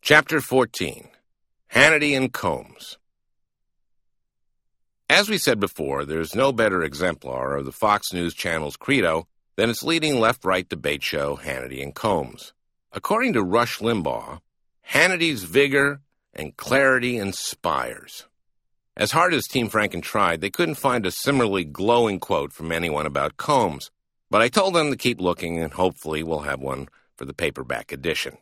Chapter 14. Hannity and Combs. As we said before, there's no better exemplar of the Fox News Channel's credo than its leading left-right debate show, Hannity and Combs. According to Rush Limbaugh, Hannity's vigor and clarity inspires. As hard as Team Franken tried, they couldn't find a similarly glowing quote from anyone about Combs, but I told them to keep looking and hopefully we'll have one for the paperback edition.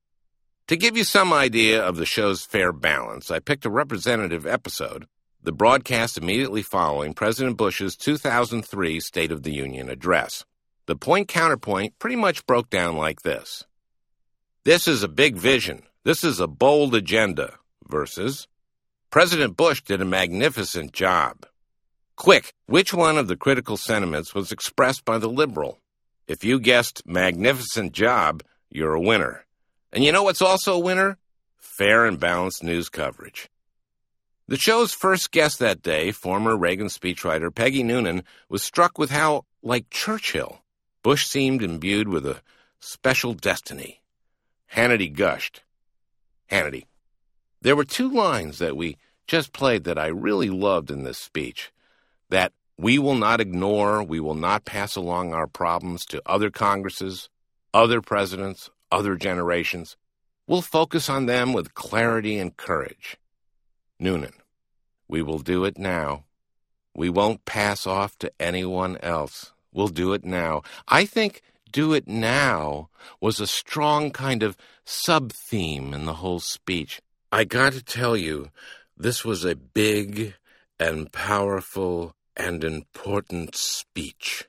To give you some idea of the show's fair balance, I picked a representative episode, the broadcast immediately following President Bush's 2003 State of the Union address. The point-counterpoint pretty much broke down like this. This is a big vision. This is a bold agenda. Versus, President Bush did a magnificent job. Quick, which one of the critical sentiments was expressed by the liberal? If you guessed magnificent job, you're a winner. And you know what's also a winner? Fair and balanced news coverage. The show's first guest that day, former Reagan speechwriter Peggy Noonan, was struck with how, like Churchill, Bush seemed imbued with a special destiny. Hannity gushed. Hannity. There were two lines that we just played that I really loved in this speech. That we will not ignore, we will not pass along our problems to other Congresses, other presidents, other generations. We'll focus on them with clarity and courage. Noonan. We will do it now. We won't pass off to anyone else. We'll do it now. I think do it now was a strong kind of sub-theme in the whole speech. I got to tell you, this was a big and powerful and important speech.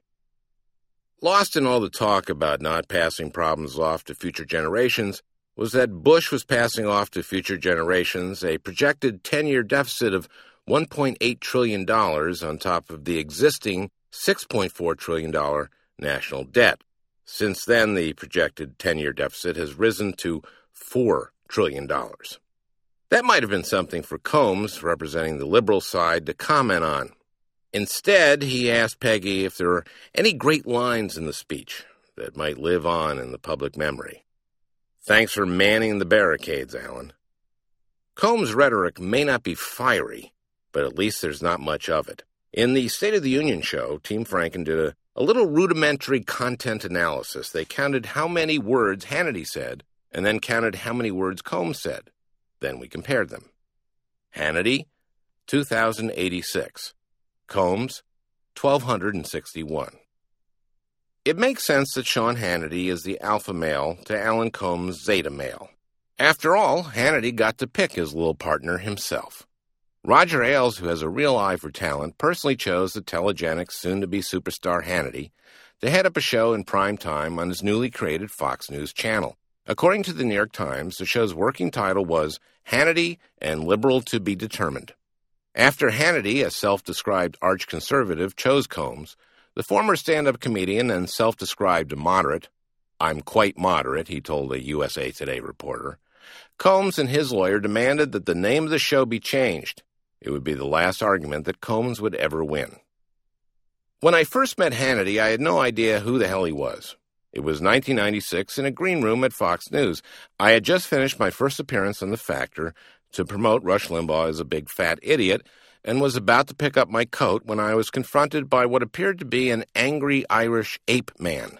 Lost in all the talk about not passing problems off to future generations was that Bush was passing off to future generations a projected 10-year deficit of $1.8 trillion on top of the existing $6.4 trillion national debt. Since then, the projected 10-year deficit has risen to $4 trillion. That might have been something for Combs, representing the liberal side, to comment on. Instead, he asked Peggy if there were any great lines in the speech that might live on in the public memory. Thanks for manning the barricades, Alan. Combs' rhetoric may not be fiery, but at least there's not much of it. In the State of the Union show, Team Franken did a little rudimentary content analysis. They counted how many words Hannity said, and then counted how many words Combs said. Then we compared them. Hannity, 2,086. Combs, 1,261. It makes sense that Sean Hannity is the alpha male to Alan Combs' zeta male. After all, Hannity got to pick his little partner himself. Roger Ailes, who has a real eye for talent, personally chose the telegenic, soon-to-be superstar Hannity to head up a show in prime time on his newly created Fox News channel. According to the New York Times, the show's working title was Hannity and Liberal to be Determined. After Hannity, a self-described arch-conservative, chose Combs, the former stand-up comedian and self-described moderate, "I'm quite moderate," he told a USA Today reporter, Combs and his lawyer demanded that the name of the show be changed. It would be the last argument that Combs would ever win. When I first met Hannity, I had no idea who the hell he was. It was 1996 in a green room at Fox News. I had just finished my first appearance on The Factor to promote Rush Limbaugh as a big fat idiot, and was about to pick up my coat when I was confronted by what appeared to be an angry Irish ape man.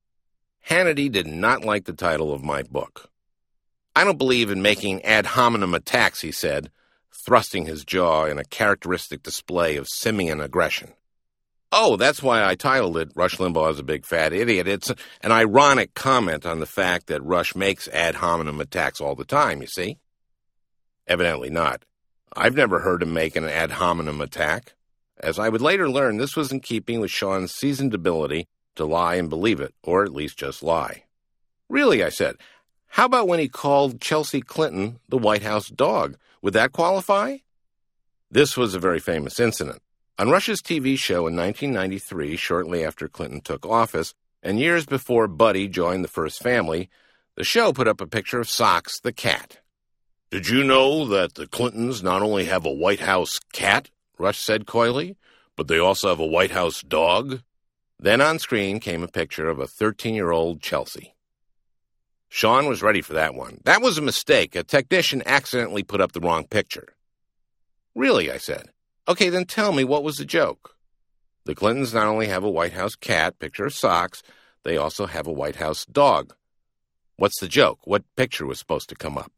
Hannity did not like the title of my book. "I don't believe in making ad hominem attacks," he said, thrusting his jaw in a characteristic display of simian aggression. "Oh, that's why I titled it Rush Limbaugh is a Big Fat Idiot. It's an ironic comment on the fact that Rush makes ad hominem attacks all the time, you see?" Evidently not. I've never heard him make an ad hominem attack. As I would later learn, this was in keeping with Sean's seasoned ability to lie and believe it, or at least just lie. "Really," I said, "how about when he called Chelsea Clinton the White House dog? Would that qualify?" This was a very famous incident. On Rush's TV show in 1993, shortly after Clinton took office, and years before Buddy joined the First Family, the show put up a picture of Socks the cat. "Did you know that the Clintons not only have a White House cat," Rush said coyly, "but they also have a White House dog?" Then on screen came a picture of a 13-year-old Chelsea. Sean was ready for that one. That was a mistake. A technician accidentally put up the wrong picture. Really, I said. Okay, then tell me, what was the joke? The Clintons not only have a White House cat, picture of socks, they also have a White House dog. What's the joke? What picture was supposed to come up?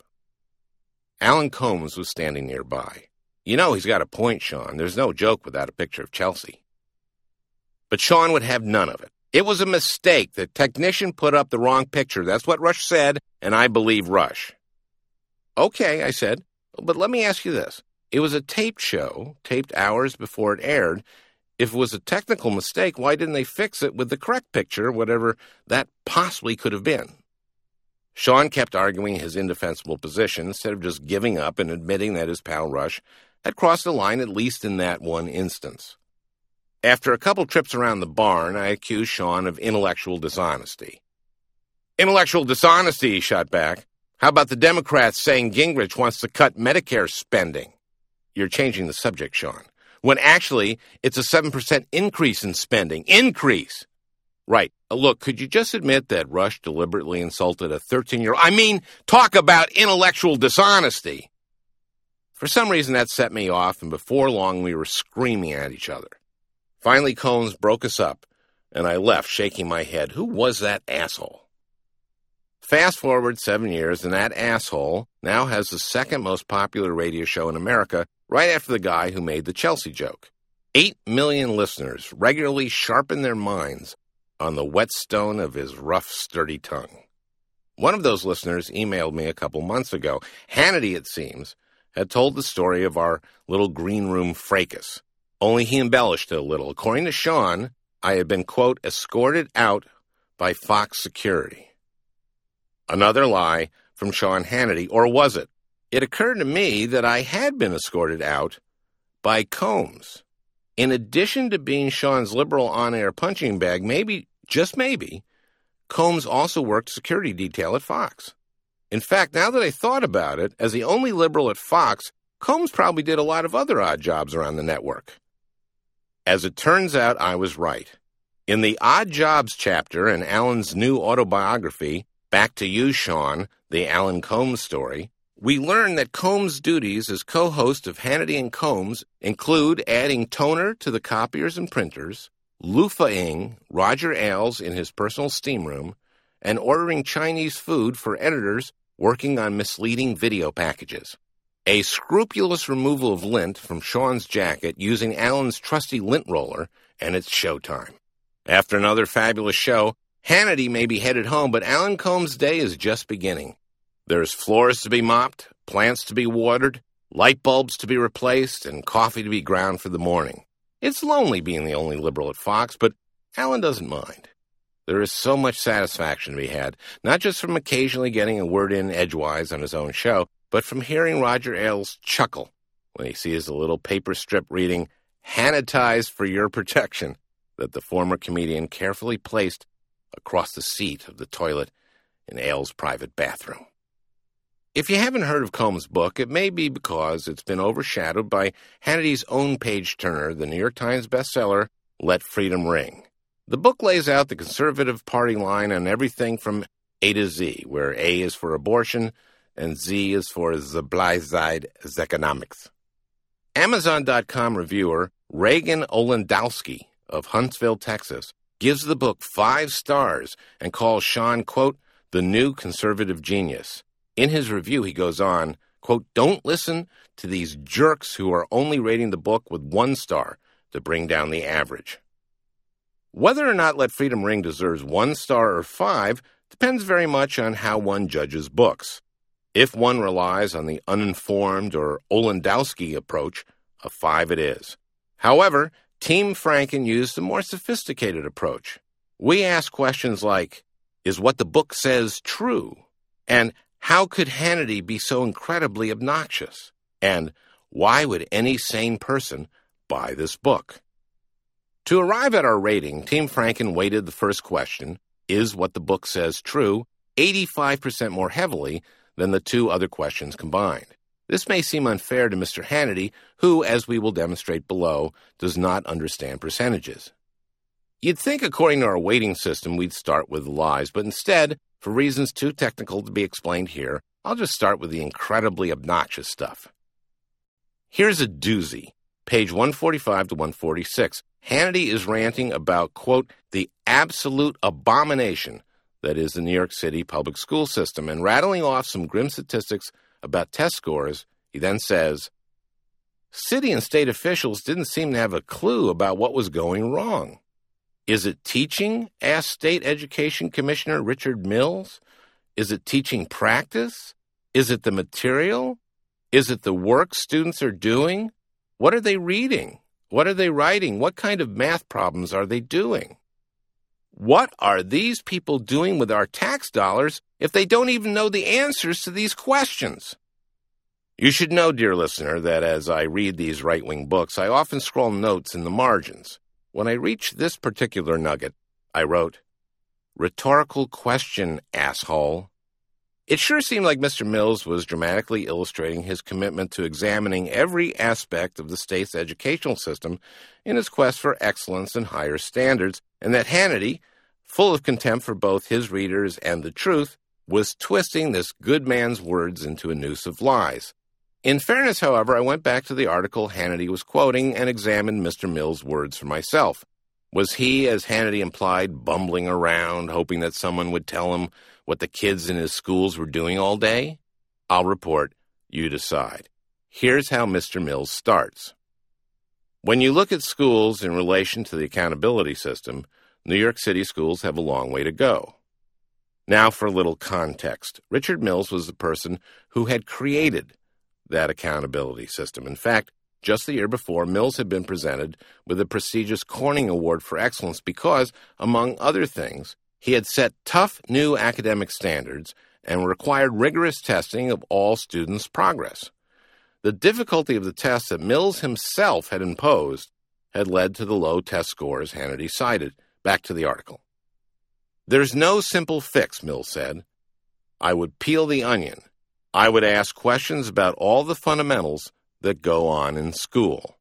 Alan Colmes was standing nearby. You know he's got a point, Sean. There's no joke without a picture of Chelsea. But Sean would have none of it. It was a mistake. The technician put up the wrong picture. That's what Rush said, and I believe Rush. Okay, I said, but let me ask you this. It was a taped show, taped hours before it aired. If it was a technical mistake, why didn't they fix it with the correct picture, whatever that possibly could have been? Sean kept arguing his indefensible position instead of just giving up and admitting that his pal Rush had crossed the line, at least in that one instance. After a couple trips around the barn, I accused Sean of intellectual dishonesty. Intellectual dishonesty, he shot back. How about the Democrats saying Gingrich wants to cut Medicare spending? You're changing the subject, Sean, when actually it's a 7% increase in spending. Increase! Right. Look, could you just admit that Rush deliberately insulted a 13-year-old? I mean, talk about intellectual dishonesty. For some reason, that set me off, and before long, we were screaming at each other. Finally, Colmes broke us up, and I left, shaking my head. Who was that asshole? Fast forward 7 years, and that asshole now has the second most popular radio show in America, right after the guy who made the Chelsea joke. 8 million listeners regularly sharpen their minds on the whetstone of his rough, sturdy tongue. One of those listeners emailed me a couple months ago. Hannity, it seems, had told the story of our little green room fracas. Only he embellished it a little. According to Sean, I had been, quote, escorted out by Fox security. Another lie from Sean Hannity, or was it? It occurred to me that I had been escorted out by Colmes. In addition to being Sean's liberal on-air punching bag, maybe, just maybe, Colmes also worked security detail at Fox. In fact, now that I thought about it, as the only liberal at Fox, Colmes probably did a lot of other odd jobs around the network. As it turns out, I was right. In the Odd Jobs chapter in Alan's new autobiography, Back to You, Sean, the Alan Colmes story, we learn that Colmes' duties as co-host of Hannity and Colmes include adding toner to the copiers and printers, loofahing Roger Ailes in his personal steam room, and ordering Chinese food for editors working on misleading video packages. A scrupulous removal of lint from Sean's jacket using Alan's trusty lint roller, and it's showtime. After another fabulous show, Hannity may be headed home, but Alan Colmes' day is just beginning. There's floors to be mopped, plants to be watered, light bulbs to be replaced, and coffee to be ground for the morning. It's lonely being the only liberal at Fox, but Alan doesn't mind. There is so much satisfaction to be had, not just from occasionally getting a word in edgewise on his own show, but from hearing Roger Ailes chuckle when he sees a little paper strip reading, "Hannitized for your protection," that the former comedian carefully placed across the seat of the toilet in Ailes' private bathroom. If you haven't heard of Colmes' book, it may be because it's been overshadowed by Hannity's own page-turner, the New York Times bestseller, Let Freedom Ring. The book lays out the conservative party line on everything from A to Z, where A is for abortion and Z is for Zblizzide economics. Amazon.com reviewer Reagan Olendowski of Huntsville, Texas, gives the book 5 stars and calls Sean, quote, the new conservative genius. In his review, he goes on, quote, don't listen to these jerks who are only rating the book with 1 star to bring down the average. Whether or not Let Freedom Ring deserves 1 star or 5 depends very much on how one judges books. If one relies on the uninformed or Olendowski approach, a 5 it is. However, Team Franken used a more sophisticated approach. We ask questions like, is what the book says true? And how could Hannity be so incredibly obnoxious? And why would any sane person buy this book? To arrive at our rating, Team Franken weighted the first question, is what the book says true, 85% more heavily than the 2 other questions combined. This may seem unfair to Mr. Hannity, who, as we will demonstrate below, does not understand percentages. You'd think, according to our weighting system, we'd start with lies, but instead, For reasons too technical to be explained here, I'll just start with the incredibly obnoxious stuff. Here's a doozy. Page 145 to 146. Hannity is ranting about, quote, the absolute abomination that is the New York City public school system, and rattling off some grim statistics about test scores. He then says, city and state officials didn't seem to have a clue about what was going wrong. Is it teaching? Asked State Education Commissioner Richard Mills. Is it teaching practice? Is it the material? Is it the work students are doing? What are they reading? What are they writing? What kind of math problems are they doing? What are these people doing with our tax dollars if they don't even know the answers to these questions? You should know, dear listener, that as I read these right-wing books, I often scroll notes in the margins. When I reached this particular nugget, I wrote, rhetorical question, asshole. It sure seemed like Mr. Mills was dramatically illustrating his commitment to examining every aspect of the state's educational system in his quest for excellence and higher standards, and that Hannity, full of contempt for both his readers and the truth, was twisting this good man's words into a noose of lies. In fairness, however, I went back to the article Hannity was quoting and examined Mr. Mills' words for myself. Was he, as Hannity implied, bumbling around, hoping that someone would tell him what the kids in his schools were doing all day? I'll report. You decide. Here's how Mr. Mills starts. When you look at schools in relation to the accountability system, New York City schools have a long way to go. Now for a little context. Richard Mills was the person who had created that accountability system. In fact, just the year before, Mills had been presented with the prestigious Corning Award for Excellence because, among other things, he had set tough new academic standards and required rigorous testing of all students' progress. The difficulty of the tests that Mills himself had imposed had led to the low test scores Hannity cited. Back to the article. There's no simple fix, Mills said. I would peel the onion. I would ask questions about all the fundamentals that go on in school.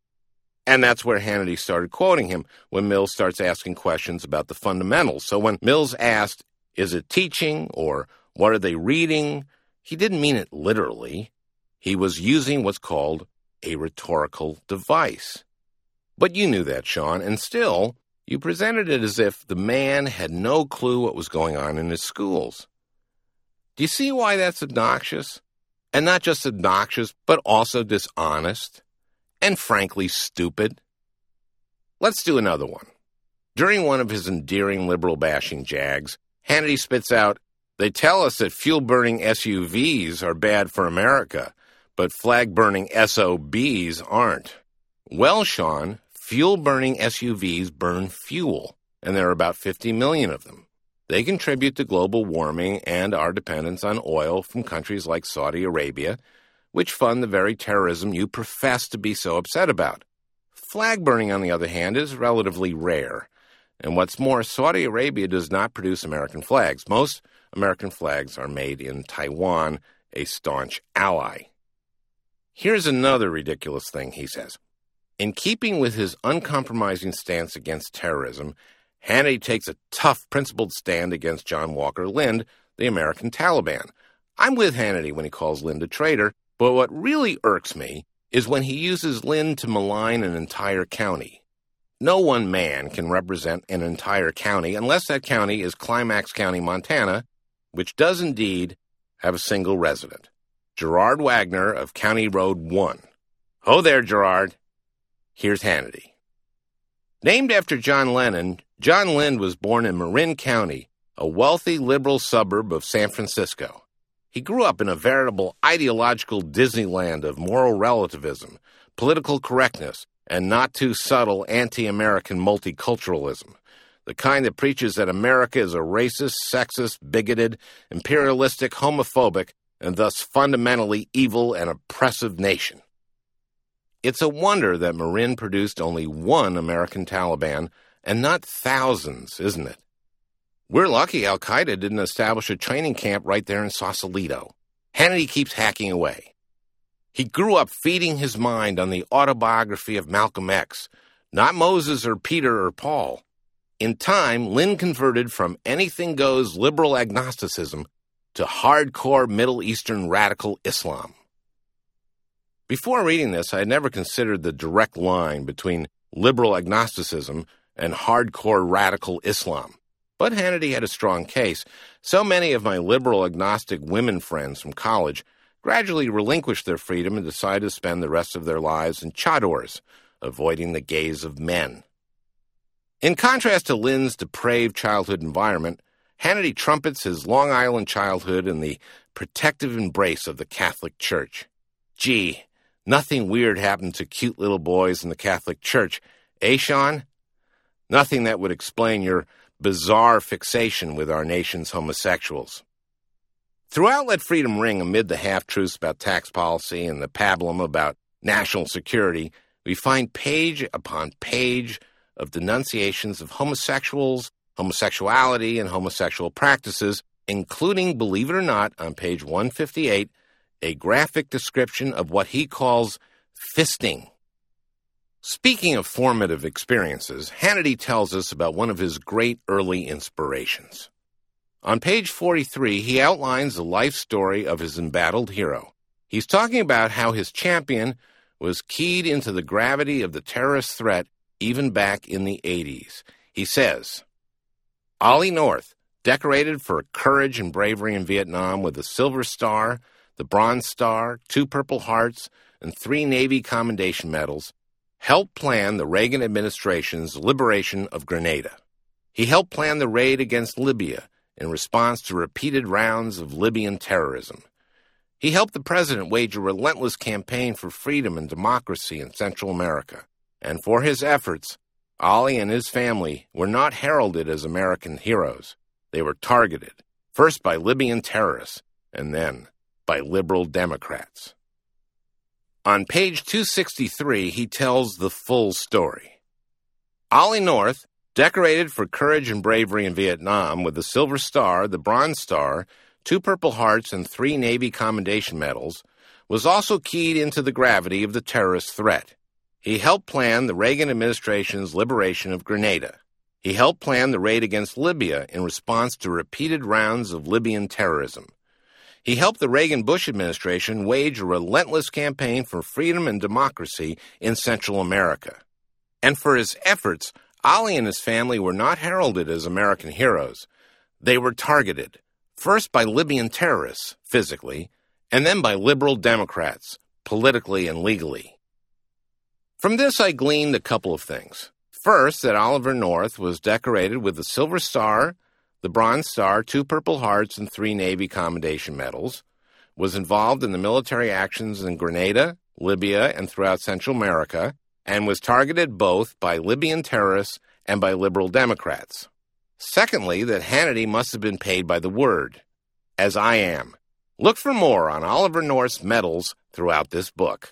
And that's where Hannity started quoting him when Mills starts asking questions about the fundamentals. So when Mills asked, is it teaching or what are they reading? He didn't mean it literally. He was using what's called a rhetorical device. But you knew that, Sean, and still, you presented it as if the man had no clue what was going on in his schools. Do you see why that's obnoxious? And not just obnoxious, but also dishonest and frankly stupid. Let's do another one. During one of his endearing liberal-bashing jags, Hannity spits out, they tell us that fuel-burning SUVs are bad for America, but flag-burning SOBs aren't. Well, Sean, fuel-burning SUVs burn fuel, and there are about 50 million of them. They contribute to global warming and our dependence on oil from countries like Saudi Arabia, which fund the very terrorism you profess to be so upset about. Flag burning, on the other hand, is relatively rare. And what's more, Saudi Arabia does not produce American flags. Most American flags are made in Taiwan, a staunch ally. Here's another ridiculous thing he says. In keeping with his uncompromising stance against terrorism, Hannity takes a tough, principled stand against John Walker Lind, the American Taliban. I'm with Hannity when he calls Lind a traitor, but what really irks me is when he uses Lind to malign an entire county. No one man can represent an entire county unless that county is Climax County, Montana, which does indeed have a single resident, Gerard Wagner of County Road 1. Ho there, Gerard. Here's Hannity. Named after John Lennon, John Lind was born in Marin County, a wealthy liberal suburb of San Francisco. He grew up in a veritable ideological Disneyland of moral relativism, political correctness, and not too subtle anti-American multiculturalism, the kind that preaches that America is a racist, sexist, bigoted, imperialistic, homophobic, and thus fundamentally evil and oppressive nation. It's a wonder that Marin produced only one American Taliban and not thousands, isn't it? We're lucky Al-Qaeda didn't establish a training camp right there in Sausalito. Hannity keeps hacking away. He grew up feeding his mind on the autobiography of Malcolm X, not Moses or Peter or Paul. In time, Lynn converted from anything-goes liberal agnosticism to hardcore Middle Eastern radical Islam. Before reading this, I had never considered the direct line between liberal agnosticism and hardcore radical Islam. But Hannity had a strong case. So many of my liberal agnostic women friends from college gradually relinquished their freedom and decided to spend the rest of their lives in chadors, avoiding the gaze of men. In contrast to Lynn's depraved childhood environment, Hannity trumpets his Long Island childhood in the protective embrace of the Catholic Church. Gee, nothing weird happened to cute little boys in the Catholic Church, eh, Sean? Nothing that would explain your bizarre fixation with our nation's homosexuals. Throughout Let Freedom Ring, amid the half-truths about tax policy and the pablum about national security, we find page upon page of denunciations of homosexuals, homosexuality, and homosexual practices, including, believe it or not, on page 158, a graphic description of what he calls fisting. Speaking of formative experiences, Hannity tells us about one of his great early inspirations. On page 43, he outlines the life story of his embattled hero. He's talking about how his champion was keyed into the gravity of the terrorist threat even back in the 80s. He says, Ollie North, decorated for courage and bravery in Vietnam with the Silver Star, the Bronze Star, 2 Purple Hearts, and 3 Navy Commendation Medals, helped plan the Reagan administration's liberation of Grenada. He helped plan the raid against Libya in response to repeated rounds of Libyan terrorism. He helped the president wage a relentless campaign for freedom and democracy in Central America. And for his efforts, Ollie and his family were not heralded as American heroes. They were targeted, first by Libyan terrorists, and then by liberal Democrats. On page 263, he tells the full story. Ollie North, decorated for courage and bravery in Vietnam with the Silver Star, the Bronze Star, 2 Purple Hearts, and 3 Navy Commendation Medals, was also keyed into the gravity of the terrorist threat. He helped plan the Reagan administration's liberation of Grenada. He helped plan the raid against Libya in response to repeated rounds of Libyan terrorism. He helped the Reagan-Bush administration wage a relentless campaign for freedom and democracy in Central America. And for his efforts, Ollie and his family were not heralded as American heroes. They were targeted, first by Libyan terrorists, physically, and then by liberal Democrats, politically and legally. From this, I gleaned a couple of things. First, that Oliver North was decorated with the Silver Star, the Bronze Star, 2 Purple Hearts, and 3 Navy Commendation Medals, was involved in the military actions in Grenada, Libya, and throughout Central America, and was targeted both by Libyan terrorists and by liberal Democrats. Secondly, that Hannity must have been paid by the word, as I am. Look for more on Oliver North's medals throughout this book.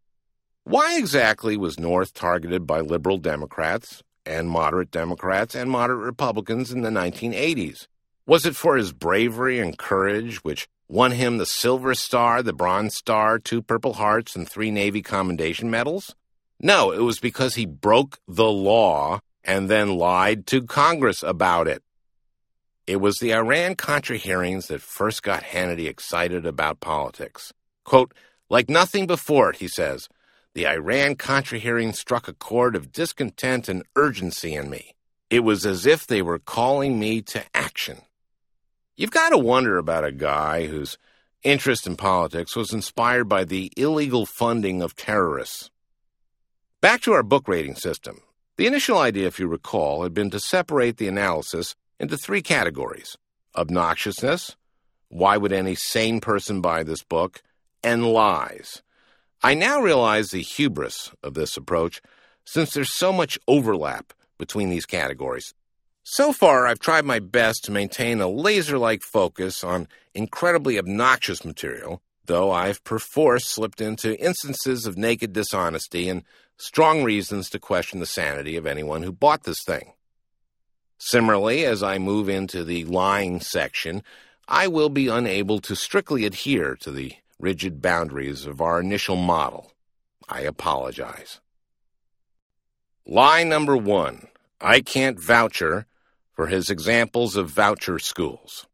Why exactly was North targeted by liberal Democrats and moderate Republicans in the 1980s? Was it for his bravery and courage, which won him the Silver Star, the Bronze Star, 2 Purple Hearts, and 3 Navy Commendation Medals? No, it was because he broke the law and then lied to Congress about it. It was the Iran-Contra hearings that first got Hannity excited about politics. Quote, like nothing before it, he says, the Iran-Contra hearing struck a chord of discontent and urgency in me. It was as if they were calling me to action. You've got to wonder about a guy whose interest in politics was inspired by the illegal funding of terrorists. Back to our book rating system. The initial idea, if you recall, had been to separate the analysis into 3 categories: obnoxiousness, why would any sane person buy this book, and lies. I now realize the hubris of this approach, since there's so much overlap between these categories. So far, I've tried my best to maintain a laser-like focus on incredibly obnoxious material, though I've perforce slipped into instances of naked dishonesty and strong reasons to question the sanity of anyone who bought this thing. Similarly, as I move into the lying section, I will be unable to strictly adhere to the rigid boundaries of our initial model. I apologize. Lie number 1. I can't voucher for his examples of voucher schools.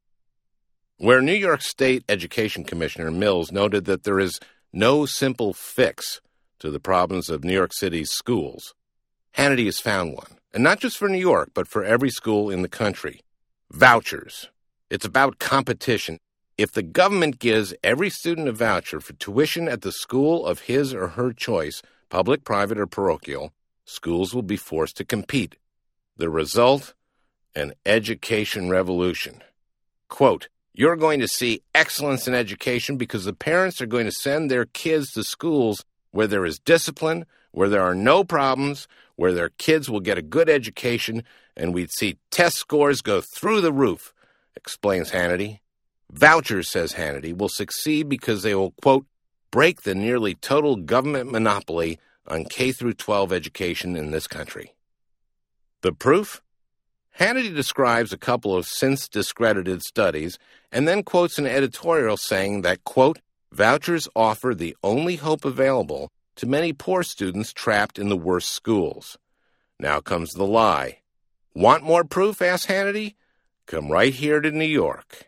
Where New York State Education Commissioner Mills noted that there is no simple fix to the problems of New York City's schools, Hannity has found one. And not just for New York, but for every school in the country. Vouchers. It's about competition. If the government gives every student a voucher for tuition at the school of his or her choice, public, private, or parochial, schools will be forced to compete. The result? An education revolution. Quote, you're going to see excellence in education because the parents are going to send their kids to schools where there is discipline, where there are no problems, where their kids will get a good education, and we'd see test scores go through the roof, explains Hannity. Vouchers, says Hannity, will succeed because they will, quote, break the nearly total government monopoly on K-12 education in this country. The proof? Hannity describes a couple of since-discredited studies and then quotes an editorial saying that, quote, vouchers offer the only hope available to many poor students trapped in the worst schools. Now comes the lie. Want more proof, asks Hannity? Come right here to New York.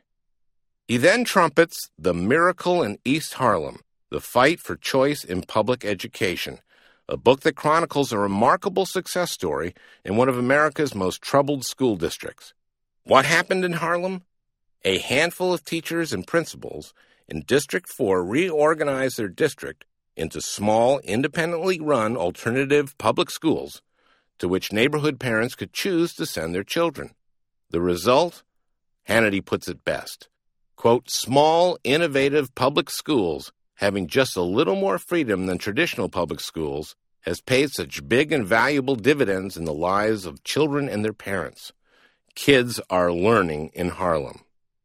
He then trumpets The Miracle in East Harlem, The Fight for Choice in Public Education, a book that chronicles a remarkable success story in one of America's most troubled school districts. What happened in Harlem? A handful of teachers and principals in District 4 reorganized their district into small, independently run alternative public schools to which neighborhood parents could choose to send their children. The result? Hannity puts it best. Quote, small, innovative public schools having just a little more freedom than traditional public schools has paid such big and valuable dividends in the lives of children and their parents. Kids are learning in Harlem.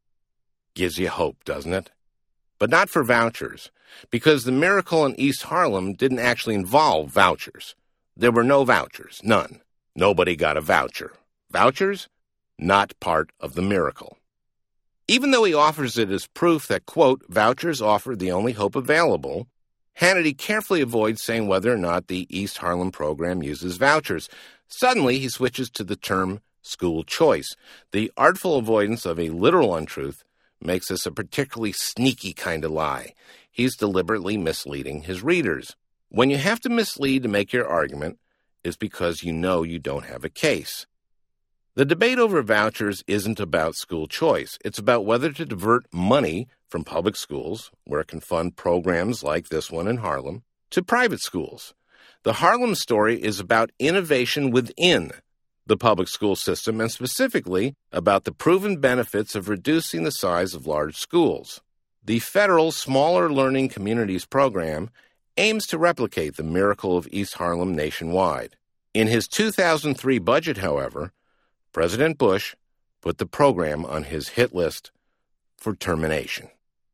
Gives you hope, doesn't it? But not for vouchers, because the miracle in East Harlem didn't actually involve vouchers. There were no vouchers, none. Nobody got a voucher. Vouchers? Not part of the miracle. Even though he offers it as proof that, quote, vouchers offer the only hope available, Hannity carefully avoids saying whether or not the East Harlem program uses vouchers. Suddenly, he switches to the term school choice. The artful avoidance of a literal untruth makes this a particularly sneaky kind of lie. He's deliberately misleading his readers. When you have to mislead to make your argument, it's because you know you don't have a case. The debate over vouchers isn't about school choice. It's about whether to divert money from public schools, where it can fund programs like this one in Harlem, to private schools. The Harlem story is about innovation within the public school system and specifically about the proven benefits of reducing the size of large schools. The federal Smaller Learning Communities program aims to replicate the miracle of East Harlem nationwide. In his 2003 budget, however, President Bush put the program on his hit list for termination.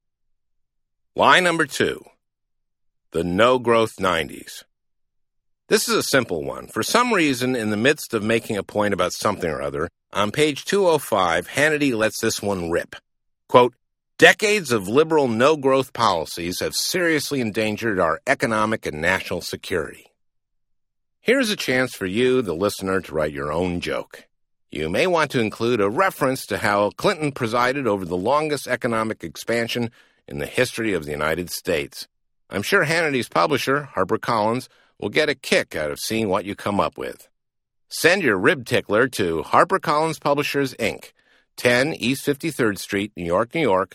Lie number 2, the no-growth 90s. This is a simple one. For some reason, in the midst of making a point about something or other, on page 205, Hannity lets this one rip. Quote, decades of liberal no-growth policies have seriously endangered our economic and national security. Here's a chance for you, the listener, to write your own joke. You may want to include a reference to how Clinton presided over the longest economic expansion in the history of the United States. I'm sure Hannity's publisher, HarperCollins, will get a kick out of seeing what you come up with. Send your rib tickler to HarperCollins Publishers, Inc., 10 East 53rd Street, New York, New York,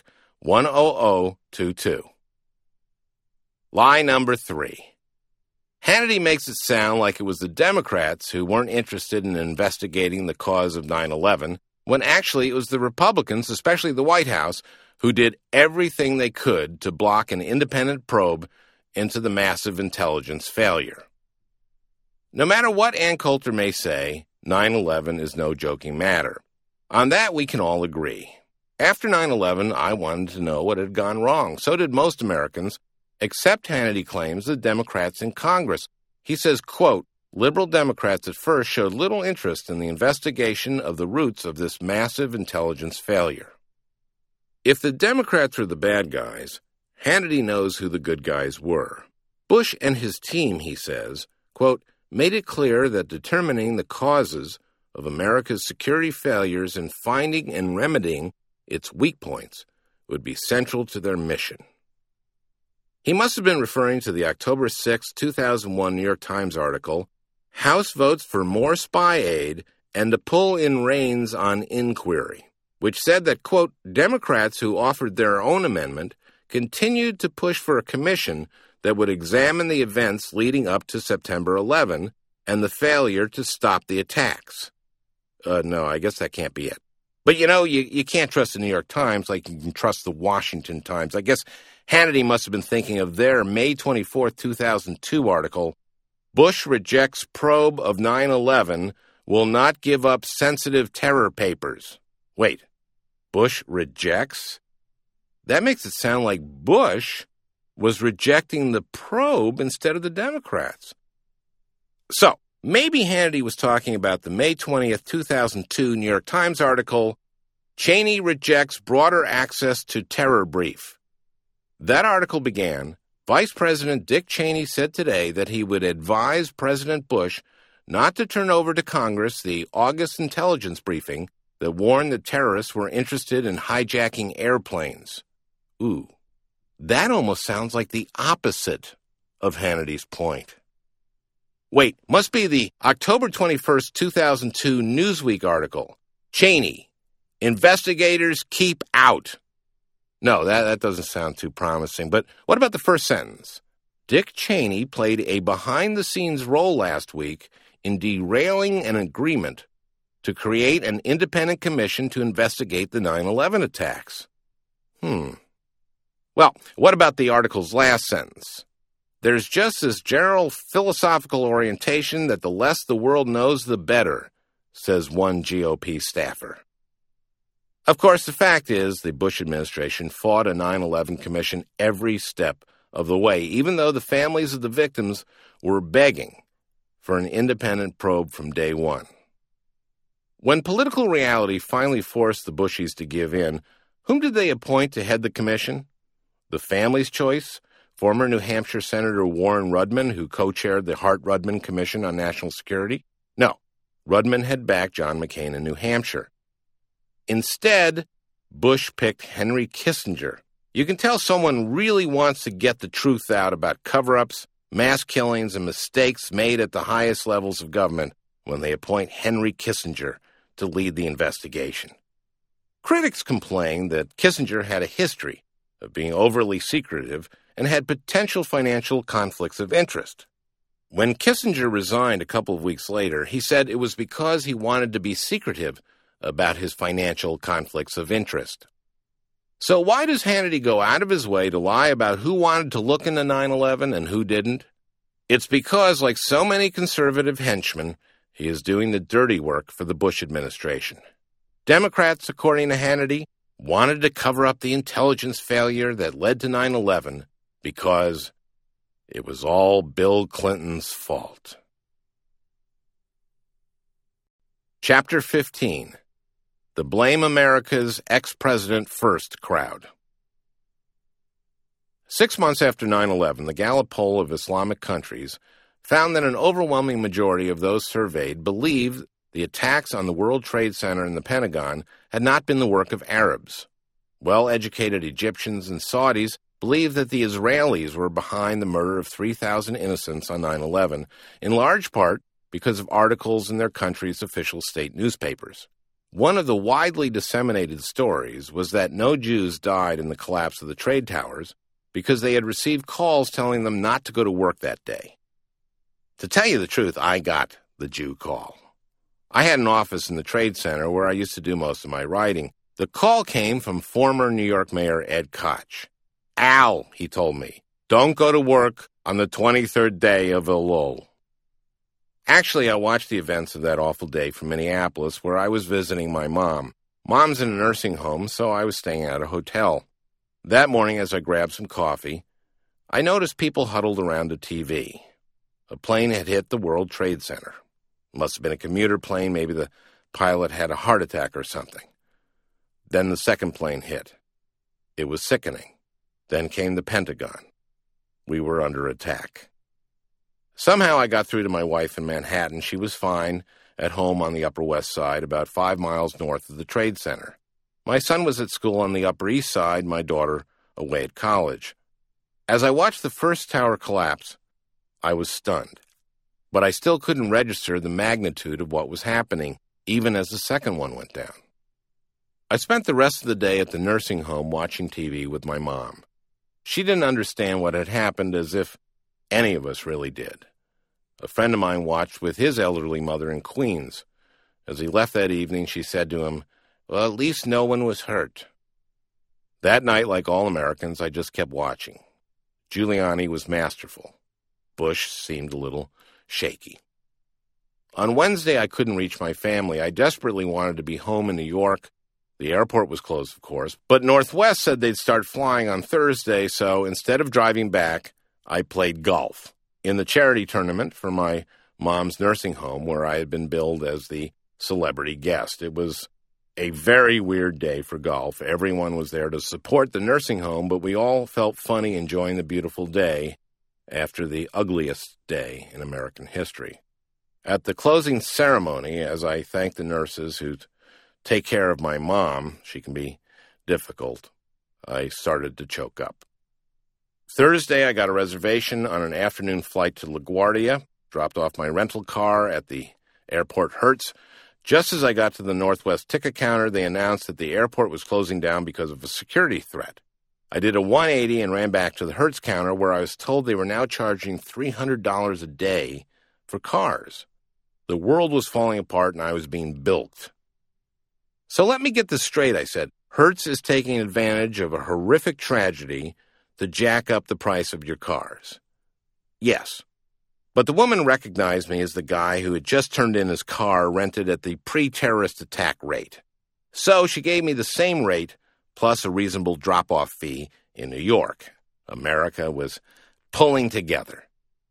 10022. Lie number 3. Hannity makes it sound like it was the Democrats who weren't interested in investigating the cause of 9/11, when actually it was the Republicans, especially the White House, who did everything they could to block an independent probe into the massive intelligence failure. No matter what Ann Coulter may say, 9/11 is no joking matter. On that, we can all agree. After 9/11, I wanted to know what had gone wrong. So did most Americans, except Hannity claims the Democrats in Congress. He says, quote, liberal Democrats at first showed little interest in the investigation of the roots of this massive intelligence failure. If the Democrats were the bad guys, Hannity knows who the good guys were. Bush and his team, he says, quote, made it clear that determining the causes of America's security failures and finding and remedying its weak points would be central to their mission. He must have been referring to the October 6, 2001 New York Times article, House Votes for More Spy Aid and to Pull in Reins on Inquiry, which said that, quote, Democrats who offered their own amendment continued to push for a commission that would examine the events leading up to September 11 and the failure to stop the attacks. No, I guess that can't be it. But, you can't trust the New York Times like you can trust the Washington Times. I guess Hannity must have been thinking of their May 24, 2002 article, Bush Rejects Probe of 9/11, Will Not Give Up Sensitive Terror Papers. Wait, Bush rejects? That makes it sound like Bush was rejecting the probe instead of the Democrats. So, maybe Hannity was talking about the May 20th, 2002 New York Times article, Cheney Rejects Broader Access to Terror Brief. That article began, Vice President Dick Cheney said today that he would advise President Bush not to turn over to Congress the August intelligence briefing that warned that terrorists were interested in hijacking airplanes. Ooh, that almost sounds like the opposite of Hannity's point. Wait, must be the October 21st, 2002 Newsweek article. Cheney, investigators keep out. No, that doesn't sound too promising. But what about the first sentence? Dick Cheney played a behind-the-scenes role last week in derailing an agreement to create an independent commission to investigate the 9/11 attacks. Well, what about the article's last sentence? There's just this general philosophical orientation that the less the world knows, the better, says one GOP staffer. Of course, the fact is the Bush administration fought a 9/11 commission every step of the way, even though the families of the victims were begging for an independent probe from day one. When political reality finally forced the Bushies to give in, whom did they appoint to head the commission? The family's choice? Former New Hampshire Senator Warren Rudman, who co-chaired the Hart-Rudman Commission on National Security? No, Rudman had backed John McCain in New Hampshire. Instead, Bush picked Henry Kissinger. You can tell someone really wants to get the truth out about cover-ups, mass killings, and mistakes made at the highest levels of government when they appoint Henry Kissinger to lead the investigation. Critics complained that Kissinger had a history of being overly secretive and had potential financial conflicts of interest. When Kissinger resigned a couple of weeks later, he said it was because he wanted to be secretive about his financial conflicts of interest. So why does Hannity go out of his way to lie about who wanted to look into 9/11 and who didn't? It's because, like so many conservative henchmen, he is doing the dirty work for the Bush administration. Democrats, according to Hannity, wanted to cover up the intelligence failure that led to 9/11 because it was all Bill Clinton's fault. Chapter 15. The Blame America's Ex-President First crowd. 6 months after 9/11, the Gallup poll of Islamic countries found that an overwhelming majority of those surveyed believed the attacks on the World Trade Center and the Pentagon had not been the work of Arabs. Well-educated Egyptians and Saudis believed that the Israelis were behind the murder of 3,000 innocents on 9/11, in large part because of articles in their country's official state newspapers. One of the widely disseminated stories was that no Jews died in the collapse of the trade towers because they had received calls telling them not to go to work that day. To tell you the truth, I got the Jew call. I had an office in the Trade Center where I used to do most of my writing. The call came from former New York Mayor Ed Koch. Al, he told me, don't go to work on the 23rd day of Elul. Actually, I watched the events of that awful day from Minneapolis, where I was visiting my mom. Mom's in a nursing home, so I was staying at a hotel. That morning, as I grabbed some coffee, I noticed people huddled around a TV. A plane had hit the World Trade Center. It must have been a commuter plane. Maybe the pilot had a heart attack or something. Then the second plane hit. It was sickening. Then came the Pentagon. We were under attack. Somehow I got through to my wife in Manhattan. She was fine, at home on the Upper West Side, about 5 miles north of the Trade Center. My son was at school on the Upper East Side, my daughter away at college. As I watched the first tower collapse, I was stunned. But I still couldn't register the magnitude of what was happening, even as the second one went down. I spent the rest of the day at the nursing home watching TV with my mom. She didn't understand what had happened, as if any of us really did. A friend of mine watched with his elderly mother in Queens. As he left that evening, she said to him, "Well, at least no one was hurt." That night, like all Americans, I just kept watching. Giuliani was masterful. Bush seemed a little shaky. On Wednesday, I couldn't reach my family. I desperately wanted to be home in New York. The airport was closed, of course, but Northwest said they'd start flying on Thursday, so instead of driving back, I played golf in the charity tournament for my mom's nursing home, where I had been billed as the celebrity guest. It was a very weird day for golf. Everyone was there to support the nursing home, but we all felt funny enjoying the beautiful day after the ugliest day in American history. At the closing ceremony, as I thanked the nurses who take care of my mom, she can be difficult, I started to choke up. Thursday, I got a reservation on an afternoon flight to LaGuardia, dropped off my rental car at the airport Hertz. Just as I got to the Northwest ticket counter, they announced that the airport was closing down because of a security threat. I did a 180 and ran back to the Hertz counter, where I was told they were now charging $300 a day for cars. The world was falling apart and I was being bilked. "So let me get this straight," I said. "Hertz is taking advantage of a horrific tragedy to jack up the price of your cars." "Yes." But the woman recognized me as the guy who had just turned in his car rented at the pre-terrorist attack rate. So she gave me the same rate, plus a reasonable drop-off fee in New York. America was pulling together.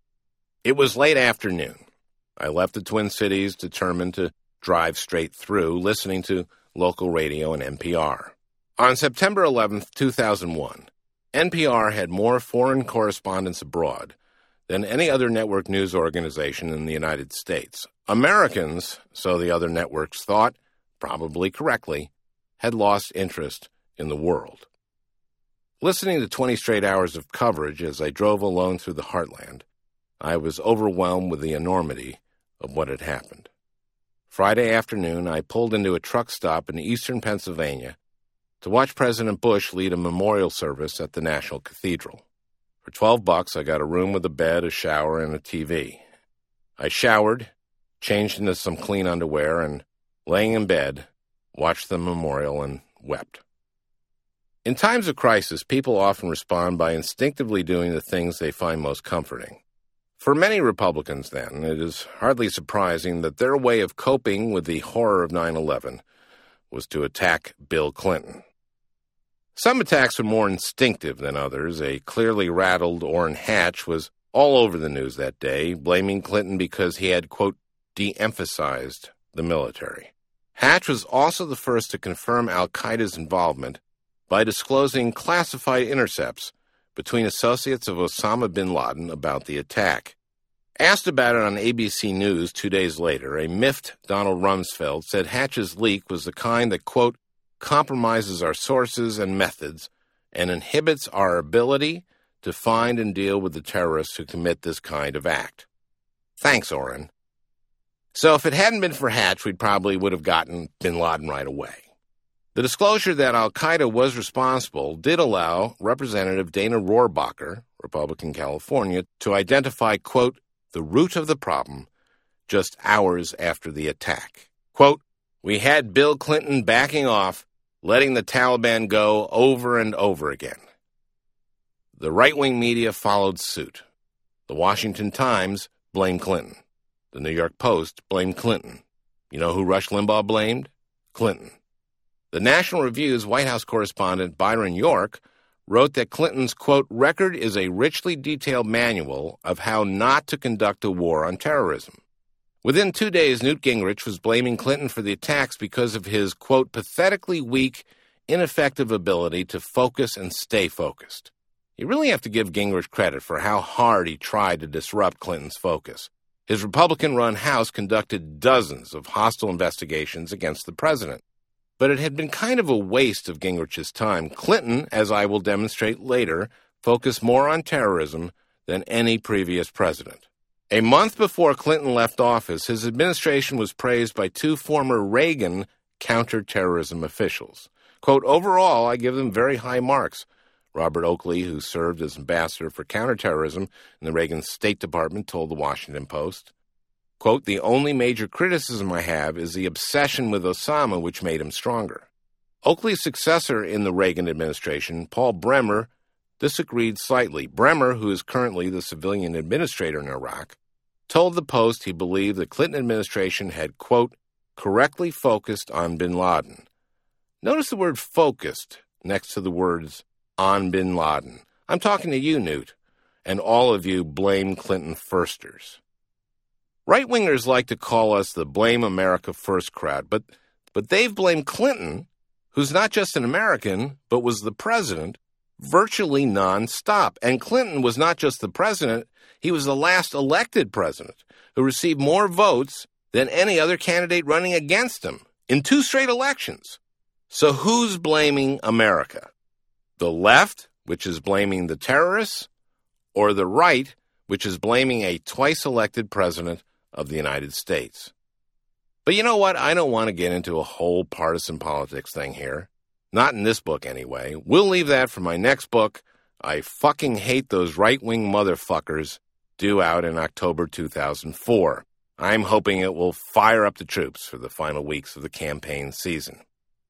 It was late afternoon. I left the Twin Cities determined to drive straight through, listening to local radio and NPR. On September 11th, 2001, NPR had more foreign correspondents abroad than any other network news organization in the United States. Americans, so the other networks thought, probably correctly, had lost interest in the world. Listening to 20 straight hours of coverage as I drove alone through the heartland, I was overwhelmed with the enormity of what had happened. Friday afternoon, I pulled into a truck stop in eastern Pennsylvania to watch President Bush lead a memorial service at the National Cathedral. For $12, I got a room with a bed, a shower, and a TV. I showered, changed into some clean underwear, and, laying in bed, watched the memorial and wept. In times of crisis, people often respond by instinctively doing the things they find most comforting. For many Republicans, then, it is hardly surprising that their way of coping with the horror of 9/11 was to attack Bill Clinton. Some attacks were more instinctive than others. A clearly rattled Orrin Hatch was all over the news that day, blaming Clinton because he had, quote, de-emphasized the military. Hatch was also the first to confirm al-Qaeda's involvement by disclosing classified intercepts between associates of Osama bin Laden about the attack. Asked about it on ABC News 2 days later, a miffed Donald Rumsfeld said Hatch's leak was the kind that, quote, compromises our sources and methods and inhibits our ability to find and deal with the terrorists who commit this kind of act. Thanks, Orrin. So if it hadn't been for Hatch, we probably would have gotten bin Laden right away. The disclosure that al-Qaeda was responsible did allow Representative Dana Rohrabacher, Republican California, to identify, quote, the root of the problem just hours after the attack. Quote, we had Bill Clinton backing off, letting the Taliban go over and over again. The right-wing media followed suit. The Washington Times blamed Clinton. The New York Post blamed Clinton. You know who Rush Limbaugh blamed? Clinton. The National Review's White House correspondent Byron York wrote that Clinton's, quote, record is a richly detailed manual of how not to conduct a war on terrorism. Within 2 days, Newt Gingrich was blaming Clinton for the attacks because of his, quote, pathetically weak, ineffective ability to focus and stay focused. You really have to give Gingrich credit for how hard he tried to disrupt Clinton's focus. His Republican-run House conducted dozens of hostile investigations against the president. But it had been kind of a waste of Gingrich's time. Clinton, as I will demonstrate later, focused more on terrorism than any previous president. A month before Clinton left office, his administration was praised by two former Reagan counterterrorism officials. Quote, overall, I give them very high marks. Robert Oakley, who served as ambassador for counterterrorism in the Reagan State Department, told the Washington Post, quote, the only major criticism I have is the obsession with Osama, which made him stronger. Oakley's successor in the Reagan administration, Paul Bremer, disagreed slightly. Bremer, who is currently the civilian administrator in Iraq, told the Post he believed the Clinton administration had, quote, correctly focused on bin Laden. Notice the word focused next to the words on bin Laden. I'm talking to you, Newt, and all of you blame Clinton firsters. Right-wingers like to call us the blame America first crowd, but they've blamed Clinton, who's not just an American, but was the president, virtually nonstop. And Clinton was not just the president, he was the last elected president who received more votes than any other candidate running against him in 2 straight elections. So who's blaming America? The left, which is blaming the terrorists, or the right, which is blaming a twice-elected president of the United States? But you know what? I don't want to get into a whole partisan politics thing here. Not in this book, anyway. We'll leave that for my next book, I Fucking Hate Those Right-Wing Motherfuckers, due out in October 2004. I'm hoping it will fire up the troops for the final weeks of the campaign season.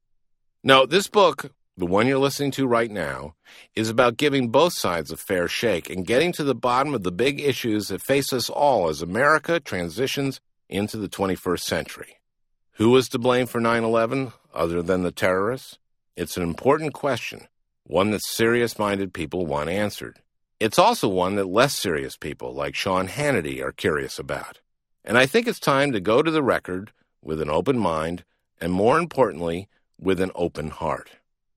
No, this book, the one you're listening to right now, is about giving both sides a fair shake and getting to the bottom of the big issues that face us all as America transitions into the 21st century. Who was to blame for 9/11 other than the terrorists? It's an important question, one that serious-minded people want answered. It's also one that less serious people like Sean Hannity are curious about. And I think it's time to go to the record with an open mind and, more importantly, with an open heart.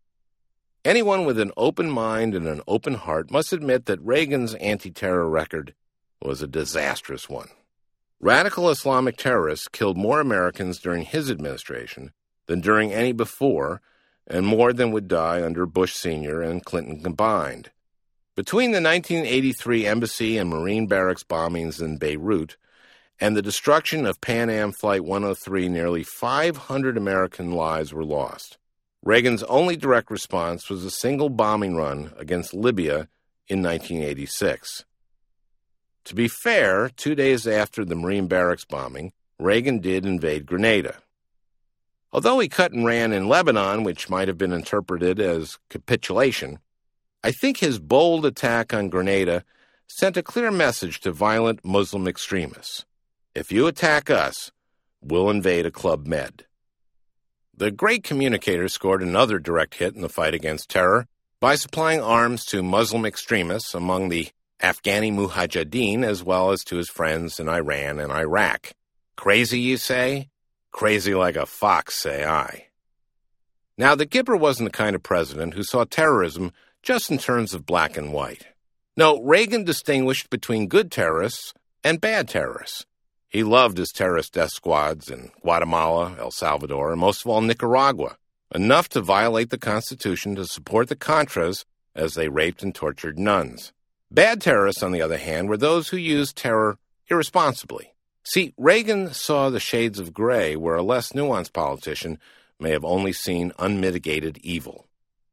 Anyone with an open mind and an open heart must admit that Reagan's anti-terror record was a disastrous one. Radical Islamic terrorists killed more Americans during his administration than during any before, and more than would die under Bush Sr. and Clinton combined. Between the 1983 embassy and Marine barracks bombings in Beirut and the destruction of Pan Am Flight 103, nearly 500 American lives were lost. Reagan's only direct response was a single bombing run against Libya in 1986. To be fair, 2 days after the Marine barracks bombing, Reagan did invade Grenada. Although he cut and ran in Lebanon, which might have been interpreted as capitulation, I think his bold attack on Grenada sent a clear message to violent Muslim extremists. If you attack us, we'll invade a Club Med. The great communicator scored another direct hit in the fight against terror by supplying arms to Muslim extremists among the Afghani Mujahideen as well as to his friends in Iran and Iraq. Crazy, you say? Crazy like a fox, say I. Now, the Gipper wasn't the kind of president who saw terrorism just in terms of black and white. No, Reagan distinguished between good terrorists and bad terrorists. He loved his terrorist death squads in Guatemala, El Salvador, and most of all Nicaragua, enough to violate the Constitution to support the Contras as they raped and tortured nuns. Bad terrorists, on the other hand, were those who used terror irresponsibly. See, Reagan saw the shades of gray where a less nuanced politician may have only seen unmitigated evil.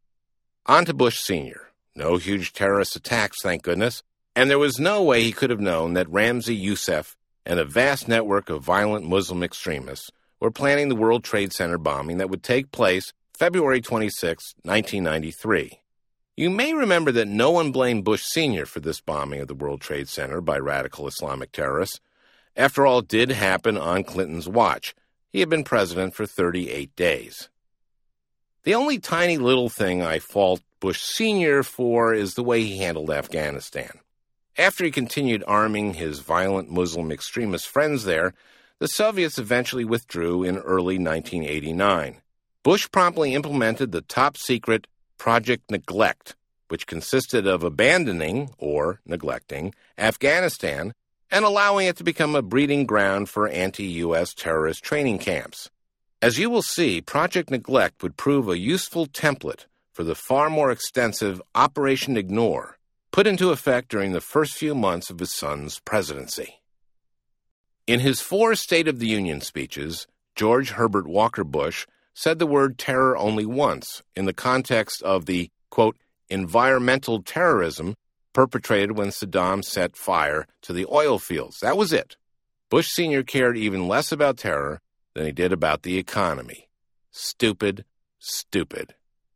On to Bush Sr. No huge terrorist attacks, thank goodness, and there was no way he could have known that Ramzi Youssef and a vast network of violent Muslim extremists were planning the World Trade Center bombing that would take place February 26, 1993. You may remember that no one blamed Bush Sr. for this bombing of the World Trade Center by radical Islamic terrorists. After all, it did happen on Clinton's watch. He had been president for 38 days. The only tiny little thing I fault Bush Sr. for is the way he handled Afghanistan. After he continued arming his violent Muslim extremist friends there, the Soviets eventually withdrew in early 1989. Bush promptly implemented the top-secret Project Neglect, which consisted of abandoning, or neglecting, Afghanistan and allowing it to become a breeding ground for anti-U.S. terrorist training camps. As you will see, Project Neglect would prove a useful template for the far more extensive Operation Ignore, put into effect during the first few months of his son's presidency. In his 4 State of the Union speeches, George Herbert Walker Bush said the word terror only once in the context of the, quote, environmental terrorism perpetrated when Saddam set fire to the oil fields. That was it. Bush Sr. cared even less about terror than he did about the economy. Stupid, stupid.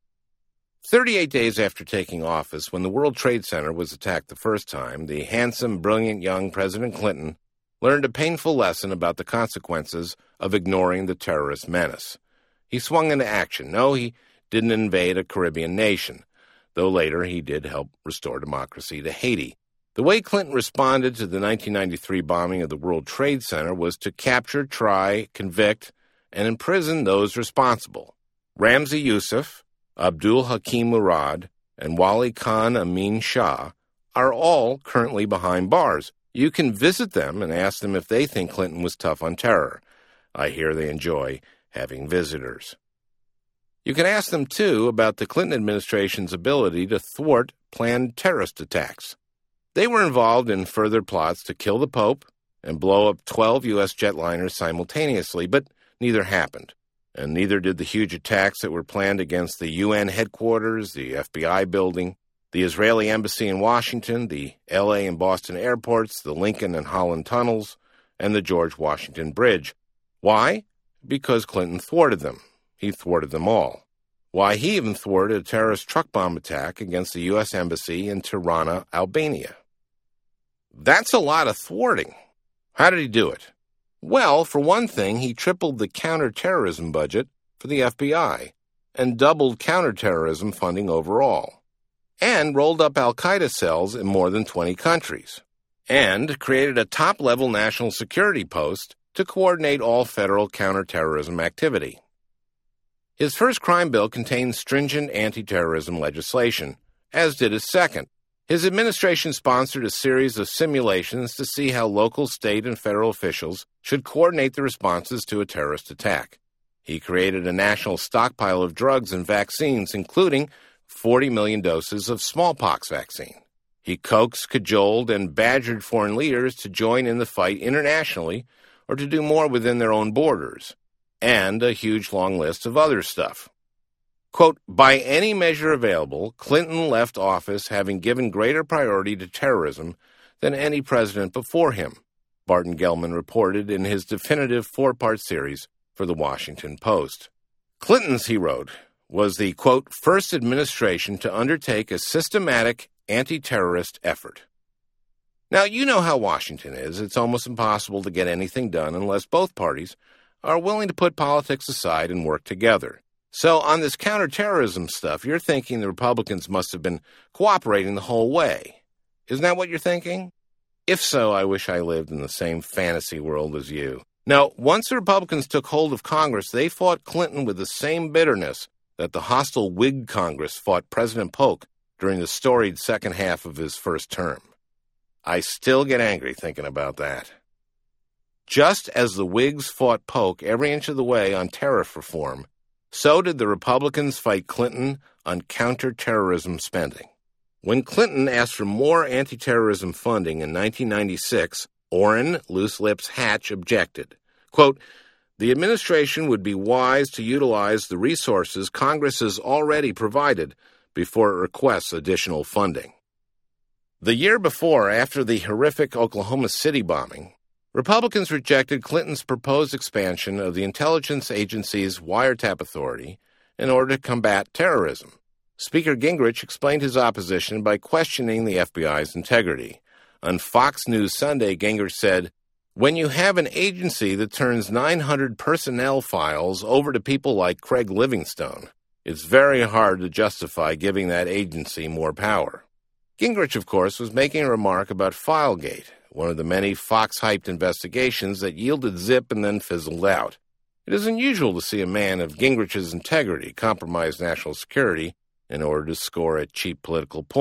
38 days after taking office, when the World Trade Center was attacked the first time, the handsome, brilliant young President Clinton learned a painful lesson about the consequences of ignoring the terrorist menace. He swung into action. No, he didn't invade a Caribbean nation, though later he did help restore democracy to Haiti. The way Clinton responded to the 1993 bombing of the World Trade Center was to capture, try, convict, and imprison those responsible. Ramzi Yousef, Abdul Hakim Murad, and Wali Khan Amin Shah are all currently behind bars. You can visit them and ask them if they think Clinton was tough on terror. I hear they enjoy having visitors. You can ask them, too, about the Clinton administration's ability to thwart planned terrorist attacks. They were involved in further plots to kill the Pope and blow up 12 U.S. jetliners simultaneously, but neither happened. And neither did the huge attacks that were planned against the UN headquarters, the FBI building, the Israeli embassy in Washington, the L.A. and Boston airports, the Lincoln and Holland tunnels, and the George Washington Bridge. Why? Because Clinton thwarted them. He thwarted them all. Why, he even thwarted a terrorist truck bomb attack against the U.S. Embassy in Tirana, Albania. That's a lot of thwarting. How did he do it? Well, for one thing, he tripled the counterterrorism budget for the FBI and doubled counterterrorism funding overall, and rolled up al-Qaeda cells in more than 20 countries, and created a top-level national security post to coordinate all federal counterterrorism activity. His first crime bill contained stringent anti-terrorism legislation, as did his second. His administration sponsored a series of simulations to see how local, state, and federal officials should coordinate the responses to a terrorist attack. He created a national stockpile of drugs and vaccines, including 40 million doses of smallpox vaccine. He coaxed, cajoled, and badgered foreign leaders to join in the fight internationally or to do more within their own borders, and a huge long list of other stuff. Quote, by any measure available, Clinton left office having given greater priority to terrorism than any president before him, Barton Gellman reported in his definitive 4-part series for the Washington Post. Clinton's, he wrote, was the, quote, first administration to undertake a systematic anti-terrorist effort. Now, you know how Washington is. It's almost impossible to get anything done unless both parties are willing to put politics aside and work together. So on this counterterrorism stuff, you're thinking the Republicans must have been cooperating the whole way. Isn't that what you're thinking? If so, I wish I lived in the same fantasy world as you. Now, once the Republicans took hold of Congress, they fought Clinton with the same bitterness that the hostile Whig Congress fought President Polk during the storied second half of his first term. I still get angry thinking about that. Just as the Whigs fought Polk every inch of the way on tariff reform, so did the Republicans fight Clinton on counterterrorism spending. When Clinton asked for more anti-terrorism funding in 1996, Orrin Loose Lips Hatch objected. Quote, the administration would be wise to utilize the resources Congress has already provided before it requests additional funding. The year before, after the horrific Oklahoma City bombing, Republicans rejected Clinton's proposed expansion of the intelligence agency's wiretap authority in order to combat terrorism. Speaker Gingrich explained his opposition by questioning the FBI's integrity. On Fox News Sunday, Gingrich said, when you have an agency that turns 900 personnel files over to people like Craig Livingstone, it's very hard to justify giving that agency more power. Gingrich, of course, was making a remark about Filegate, one of the many Fox-hyped investigations that yielded zip and then fizzled out. It is unusual to see a man of Gingrich's integrity compromise national security in order to score a cheap political point,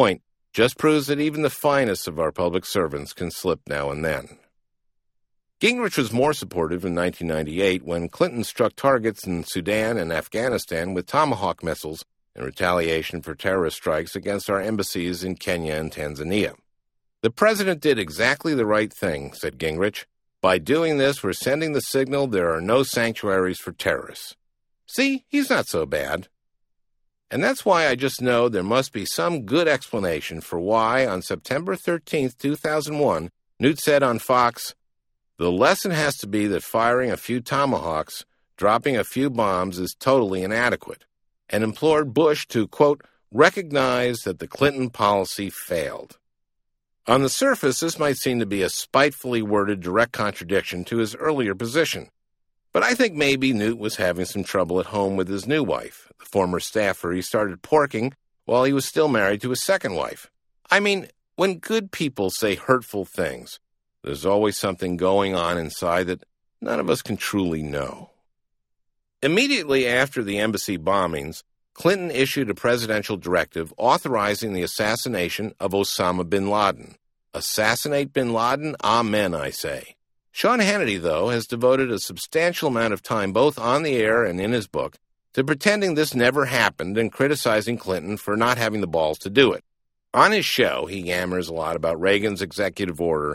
Just proves that even the finest of our public servants can slip now and then. Gingrich was more supportive in 1998 when Clinton struck targets in Sudan and Afghanistan with Tomahawk missiles in retaliation for terrorist strikes against our embassies in Kenya and Tanzania. The president did exactly the right thing, said Gingrich. By doing this, we're sending the signal there are no sanctuaries for terrorists. See, he's not so bad. And that's why I just know there must be some good explanation for why, on September 13, 2001, Newt said on Fox, "The lesson has to be that firing a few Tomahawks, dropping a few bombs is totally inadequate," and implored Bush to, quote, recognize that the Clinton policy failed. On the surface, this might seem to be a spitefully worded direct contradiction to his earlier position. But I think maybe Newt was having some trouble at home with his new wife, the former staffer he started porking while he was still married to his second wife. I mean, when good people say hurtful things, there's always something going on inside that none of us can truly know. Immediately after the embassy bombings, Clinton issued a presidential directive authorizing the assassination of Osama bin Laden. Assassinate bin Laden? Amen, I say. Sean Hannity, though, has devoted a substantial amount of time both on the air and in his book to pretending this never happened and criticizing Clinton for not having the balls to do it. On his show, he yammers a lot about Reagan's Executive Order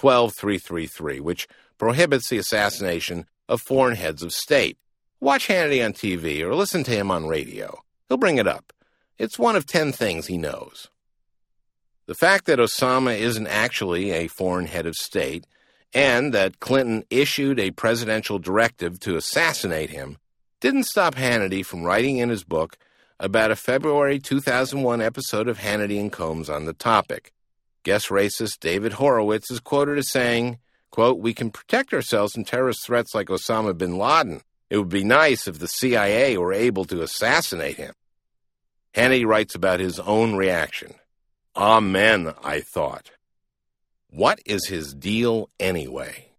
12333, which prohibits the assassination of foreign heads of state. Watch Hannity on TV or listen to him on radio. He'll bring it up. It's one of 10 things he knows. The fact that Osama isn't actually a foreign head of state and that Clinton issued a presidential directive to assassinate him didn't stop Hannity from writing in his book about a February 2001 episode of Hannity and Combs on the topic. Guest racist David Horowitz is quoted as saying, quote, "We can protect ourselves from terrorist threats like Osama bin Laden. It would be nice if the CIA were able to assassinate him." Hannity writes about his own reaction. Amen, I thought. What is his deal anyway?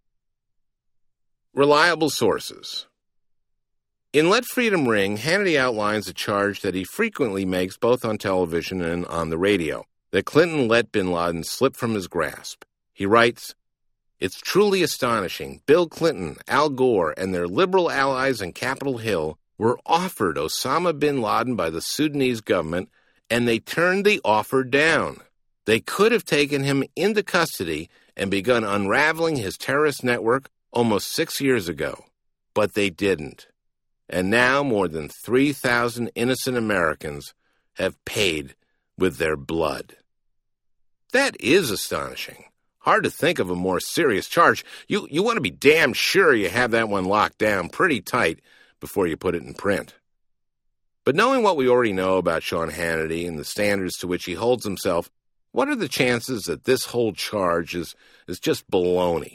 Reliable sources. In Let Freedom Ring, Hannity outlines a charge that he frequently makes both on television and on the radio, that Clinton let bin Laden slip from his grasp. He writes, "It's truly astonishing. Bill Clinton, Al Gore, and their liberal allies in Capitol Hill were offered Osama bin Laden by the Sudanese government, and they turned the offer down. They could have taken him into custody and begun unraveling his terrorist network almost 6 years ago. But they didn't. And now more than 3,000 innocent Americans have paid with their blood." That is astonishing. Hard to think of a more serious charge. You want to be damn sure you have that one locked down pretty tight before you put it in print. But knowing what we already know about Sean Hannity and the standards to which he holds himself, what are the chances that this whole charge is just baloney?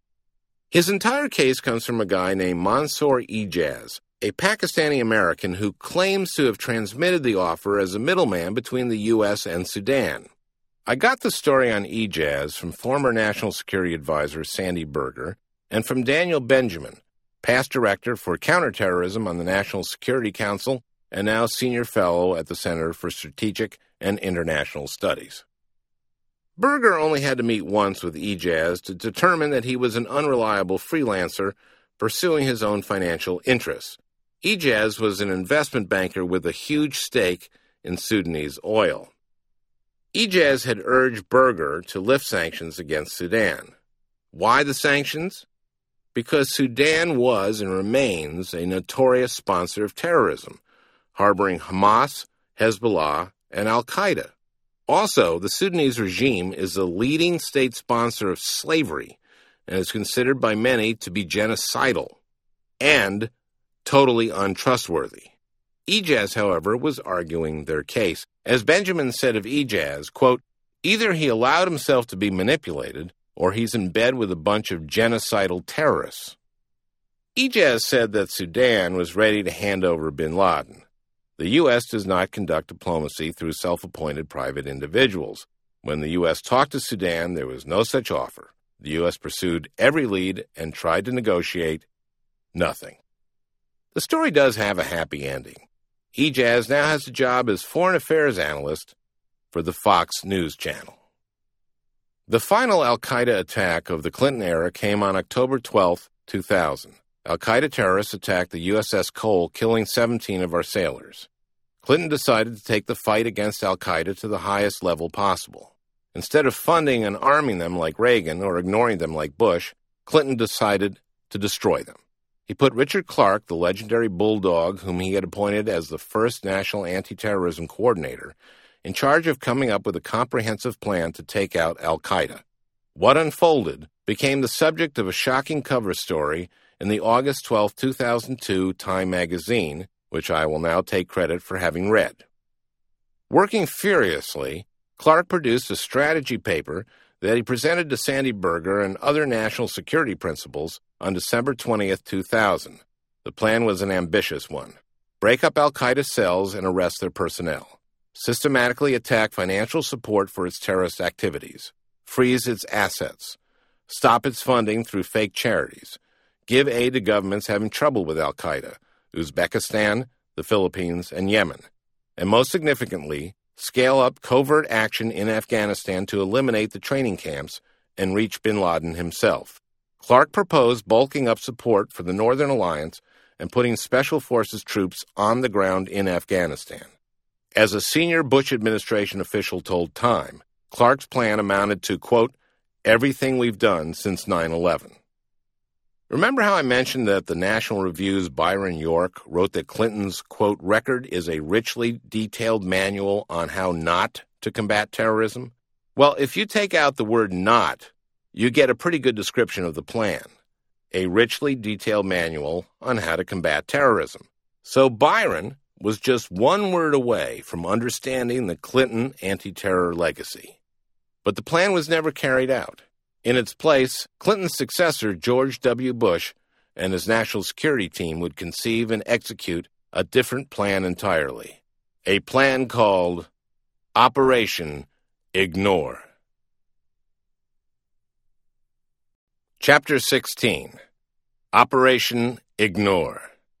His entire case comes from a guy named Mansoor Ijaz, a Pakistani-American who claims to have transmitted the offer as a middleman between the U.S. and Sudan. I got the story on Ijaz from former National Security Advisor Sandy Berger and from Daniel Benjamin, past director for counterterrorism on the National Security Council and now senior fellow at the Center for Strategic and International Studies. Berger only had to meet once with Ijaz to determine that he was an unreliable freelancer pursuing his own financial interests. Ijaz was an investment banker with a huge stake in Sudanese oil. Ijaz had urged Berger to lift sanctions against Sudan. Why the sanctions? Because Sudan was and remains a notorious sponsor of terrorism, harboring Hamas, Hezbollah, and Al-Qaeda. Also, the Sudanese regime is the leading state sponsor of slavery and is considered by many to be genocidal and totally untrustworthy. Ijaz, however, was arguing their case. As Benjamin said of Ijaz, quote, "Either he allowed himself to be manipulated or he's in bed with a bunch of genocidal terrorists." Ijaz said that Sudan was ready to hand over bin Laden. The U.S. does not conduct diplomacy through self-appointed private individuals. When the U.S. talked to Sudan, there was no such offer. The U.S. pursued every lead and tried to negotiate. Nothing. The story does have a happy ending. Ijaz now has a job as foreign affairs analyst for the Fox News Channel. The final al-Qaeda attack of the Clinton era came on October 12, 2000. Al-Qaeda terrorists attacked the USS Cole, killing 17 of our sailors. Clinton decided to take the fight against al-Qaeda to the highest level possible. Instead of funding and arming them like Reagan or ignoring them like Bush, Clinton decided to destroy them. He put Richard Clarke, the legendary bulldog whom he had appointed as the first national anti-terrorism coordinator, in charge of coming up with a comprehensive plan to take out al-Qaeda. What unfolded became the subject of a shocking cover story in the August 12, 2002 Time magazine, which I will now take credit for having read. Working furiously, Clarke produced a strategy paper that he presented to Sandy Berger and other national security principals on December 20, 2000. The plan was an ambitious one. Break up al-Qaeda cells and arrest their personnel. Systematically attack financial support for its terrorist activities. Freeze its assets. Stop its funding through fake charities. Give aid to governments having trouble with al-Qaeda, Uzbekistan, the Philippines, and Yemen. And most significantly, scale up covert action in Afghanistan to eliminate the training camps and reach bin Laden himself. Clarke proposed bulking up support for the Northern Alliance and putting Special Forces troops on the ground in Afghanistan. As a senior Bush administration official told Time, Clarke's plan amounted to, quote, everything we've done since 9/11. Remember how I mentioned that the National Review's Byron York wrote that Clinton's, quote, record is a richly detailed manual on how not to combat terrorism? Well, if you take out the word not, you get a pretty good description of the plan. A richly detailed manual on how to combat terrorism. So Byron was just one word away from understanding the Clinton anti-terror legacy. But the plan was never carried out. In its place, Clinton's successor, George W. Bush, and his national security team would conceive and execute a different plan entirely. A plan called Operation Ignore. Chapter 16. Operation Ignore.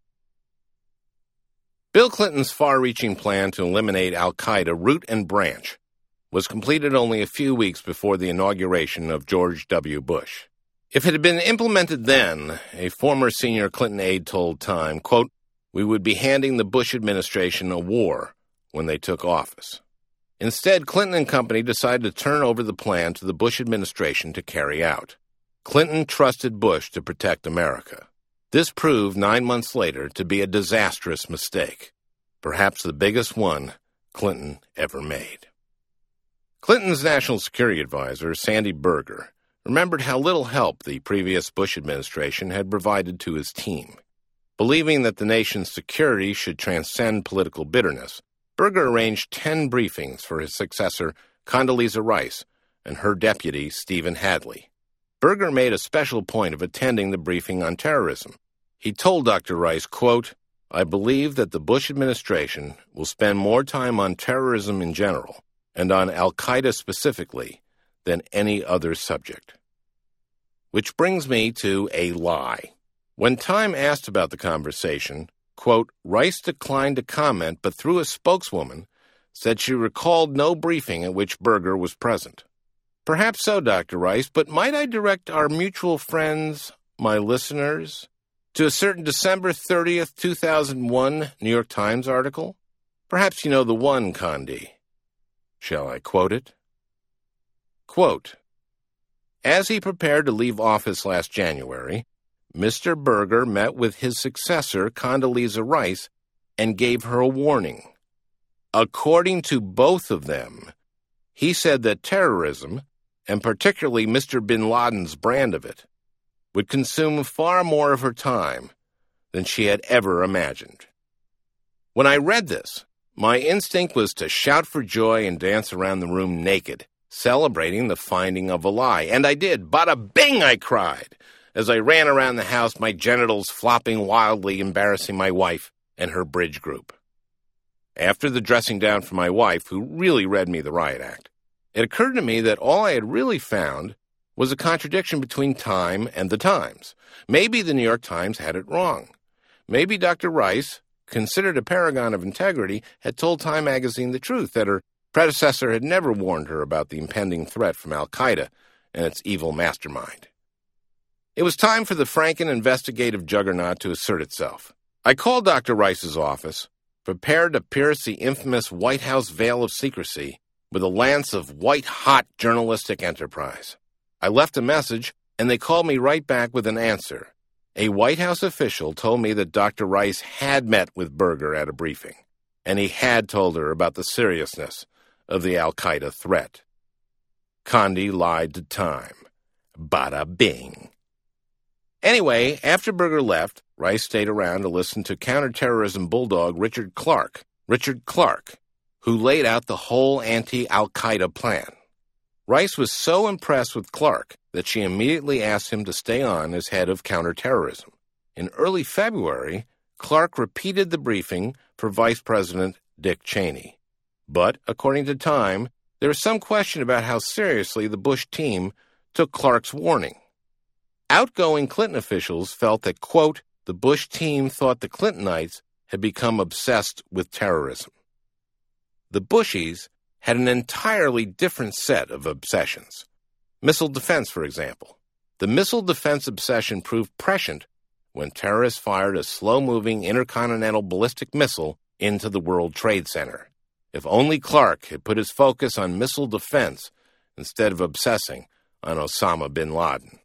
Bill Clinton's far-reaching plan to eliminate al-Qaeda root and branch was completed only a few weeks before the inauguration of George W. Bush. If it had been implemented then, a former senior Clinton aide told Time, quote, we would be handing the Bush administration a war when they took office. Instead, Clinton and company decided to turn over the plan to the Bush administration to carry out. Clinton trusted Bush to protect America. This proved 9 months later to be a disastrous mistake, perhaps the biggest one Clinton ever made. Clinton's national security advisor, Sandy Berger, remembered how little help the previous Bush administration had provided to his team. Believing that the nation's security should transcend political bitterness, Berger arranged 10 briefings for his successor, Condoleezza Rice, and her deputy, Stephen Hadley. Berger made a special point of attending the briefing on terrorism. He told Dr. Rice, quote, I believe that the Bush administration will spend more time on terrorism in general and on al-Qaeda specifically than any other subject. Which brings me to a lie. When Time asked about the conversation, quote, Rice declined to comment, but through a spokeswoman, said she recalled no briefing at which Berger was present. Perhaps so, Dr. Rice, but might I direct our mutual friends, my listeners, to a certain December 30th, 2001 New York Times article? Perhaps you know the one, Condi. Shall I quote it? Quote, as he prepared to leave office last January, Mr. Berger met with his successor, Condoleezza Rice, and gave her a warning. According to both of them, he said that terrorism, and particularly Mr. bin Laden's brand of it, would consume far more of her time than she had ever imagined. When I read this, my instinct was to shout for joy and dance around the room naked, celebrating the finding of a lie. And I did. Bada bing, I cried, as I ran around the house, my genitals flopping wildly, embarrassing my wife and her bridge group. After the dressing down for my wife, who really read me the riot act, it occurred to me that all I had really found was a contradiction between Time and the Times. Maybe the New York Times had it wrong. Maybe Dr. Rice, considered a paragon of integrity, had told Time magazine the truth, that her Predecessor had never warned her about the impending threat from al-Qaeda and its evil mastermind. It was time for the Franken investigative juggernaut to assert itself. I called Dr. Rice's office, prepared to pierce the infamous White House veil of secrecy with a lance of white-hot journalistic enterprise. I left a message, and they called me right back with an answer. A White House official told me that Dr. Rice had met with Berger at a briefing, and he had told her about the seriousness of the al-Qaeda threat. Condi lied to time. Bada bing. Anyway, after Berger left, Rice stayed around to listen to counterterrorism bulldog Richard Clarke, who laid out the whole anti-al-Qaeda plan. Rice was so impressed with Clarke that she immediately asked him to stay on as head of counterterrorism. In early February, Clarke repeated the briefing for Vice President Dick Cheney. But, according to Time, there was some question about how seriously the Bush team took Clarke's warning. Outgoing Clinton officials felt that, quote, the Bush team thought the Clintonites had become obsessed with terrorism. The Bushies had an entirely different set of obsessions. Missile defense, for example. The missile defense obsession proved prescient when terrorists fired a slow-moving intercontinental ballistic missile into the World Trade Center. If only Clarke had put his focus on missile defense instead of obsessing on Osama bin Laden.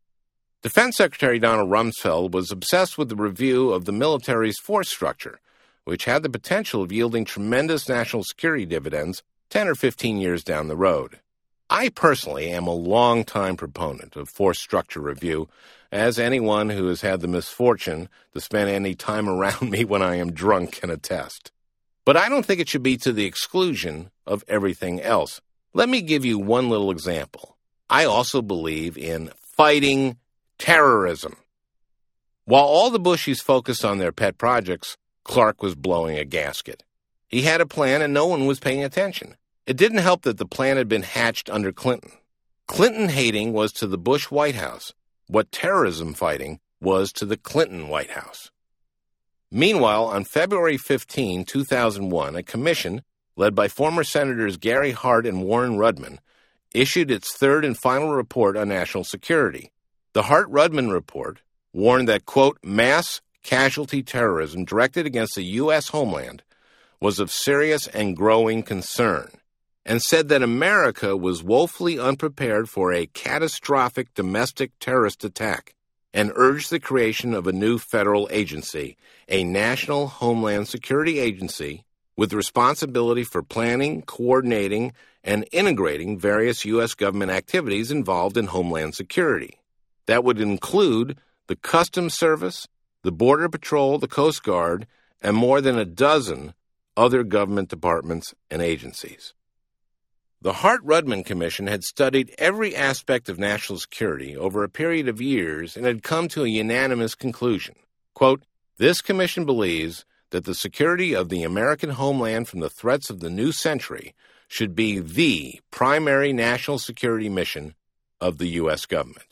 Defense Secretary Donald Rumsfeld was obsessed with the review of the military's force structure, which had the potential of yielding tremendous national security dividends 10 or 15 years down the road. I personally am a long-time proponent of force structure review, as anyone who has had the misfortune to spend any time around me when I am drunk can attest. But I don't think it should be to the exclusion of everything else. Let me give you one little example. I also believe in fighting terrorism. While all the Bushies focused on their pet projects, Clarke was blowing a gasket. He had a plan and no one was paying attention. It didn't help that the plan had been hatched under Clinton. Clinton hating was to the Bush White House what terrorism fighting was to the Clinton White House. Meanwhile, on February 15, 2001, a commission led by former Senators Gary Hart and Warren Rudman issued its third and final report on national security. The Hart-Rudman report warned that, quote, mass casualty terrorism directed against the U.S. homeland was of serious and growing concern, and said that America was woefully unprepared for a catastrophic domestic terrorist attack, and urged the creation of a new federal agency, a National Homeland Security Agency, with responsibility for planning, coordinating, and integrating various U.S. government activities involved in homeland security. That would include the Customs Service, the Border Patrol, the Coast Guard, and more than a dozen other government departments and agencies. The Hart-Rudman Commission had studied every aspect of national security over a period of years and had come to a unanimous conclusion. Quote, this commission believes that the security of the American homeland from the threats of the new century should be the primary national security mission of the U.S. government.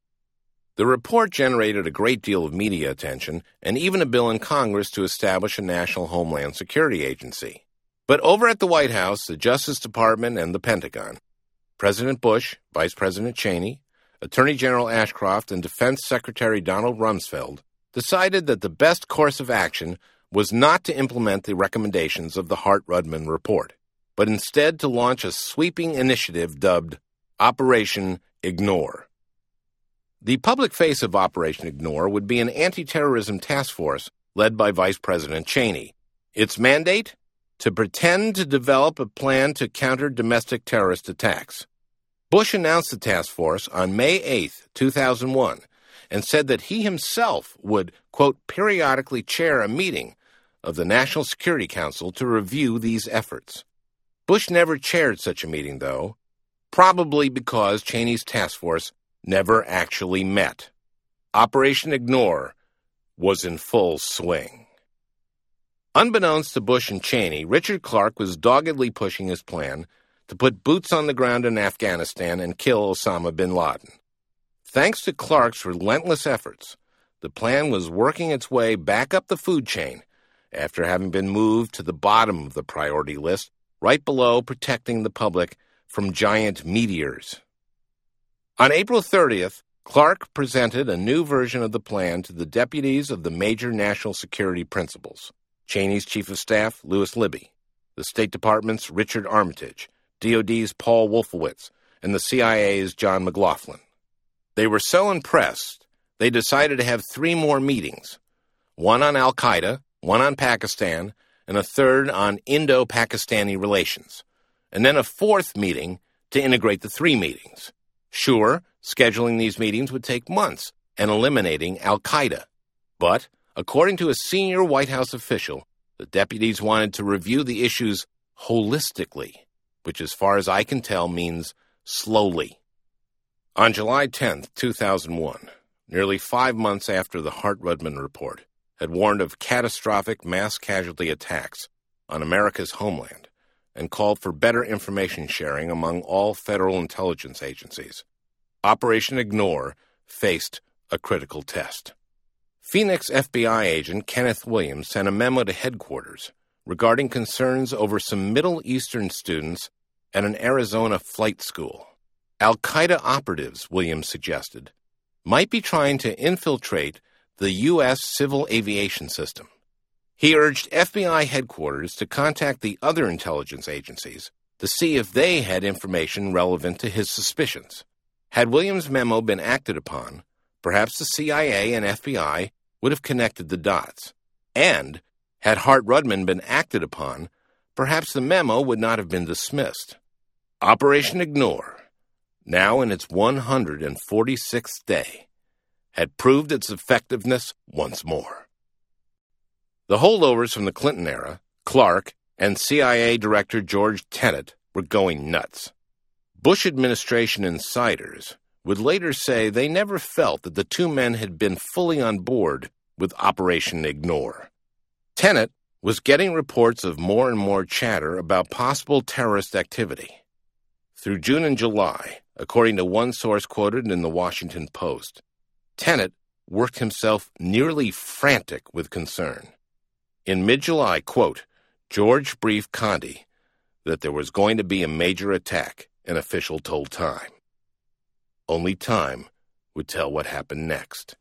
The report generated a great deal of media attention and even a bill in Congress to establish a National Homeland Security Agency. But over at the White House, the Justice Department, and the Pentagon, President Bush, Vice President Cheney, Attorney General Ashcroft, and Defense Secretary Donald Rumsfeld decided that the best course of action was not to implement the recommendations of the Hart-Rudman report, but instead to launch a sweeping initiative dubbed Operation Ignore. The public face of Operation Ignore would be an anti-terrorism task force led by Vice President Cheney. Its mandate? To pretend to develop a plan to counter domestic terrorist attacks. Bush announced the task force on May 8, 2001, and said that he himself would, quote, periodically chair a meeting of the National Security Council to review these efforts. Bush never chaired such a meeting, though, probably because Cheney's task force never actually met. Operation Ignore was in full swing. Unbeknownst to Bush and Cheney, Richard Clarke was doggedly pushing his plan to put boots on the ground in Afghanistan and kill Osama bin Laden. Thanks to Clarke's relentless efforts, the plan was working its way back up the food chain after having been moved to the bottom of the priority list right below protecting the public from giant meteors. On April 30th, Clark presented a new version of the plan to the deputies of the major national security principals: Cheney's Chief of Staff, Lewis Libby, the State Department's Richard Armitage, DoD's Paul Wolfowitz, and the CIA's John McLaughlin. They were so impressed, they decided to have 3 more meetings, one on al-Qaeda, one on Pakistan, and a third on Indo-Pakistani relations, and then a 4th meeting to integrate the 3 meetings. Sure, scheduling these meetings would take months and eliminating al-Qaeda. But, according to a senior White House official, the deputies wanted to review the issues holistically, which as far as I can tell means slowly. On July 10, 2001, nearly 5 months after the Hart-Rudman report had warned of catastrophic mass casualty attacks on America's homeland and called for better information sharing among all federal intelligence agencies, Operation Ignore faced a critical test. Phoenix FBI agent Kenneth Williams sent a memo to headquarters regarding concerns over some Middle Eastern students at an Arizona flight school. Al-Qaeda operatives, Williams suggested, might be trying to infiltrate the U.S. civil aviation system. He urged FBI headquarters to contact the other intelligence agencies to see if they had information relevant to his suspicions. Had Williams' memo been acted upon, perhaps the CIA and FBI would have connected the dots. And, had Hart-Rudman been acted upon, perhaps the memo would not have been dismissed. Operation Ignore, now in its 146th day, had proved its effectiveness once more. The holdovers from the Clinton era, Clark and CIA Director George Tenet, were going nuts. Bush administration insiders would later say they never felt that the 2 men had been fully on board with Operation Ignore. Tenet was getting reports of more and more chatter about possible terrorist activity. Through June and July, according to one source quoted in the Washington Post, Tenet worked himself nearly frantic with concern. In mid-July, quote, George briefed Condi that there was going to be a major attack, an official told Time. Only time would tell what happened next.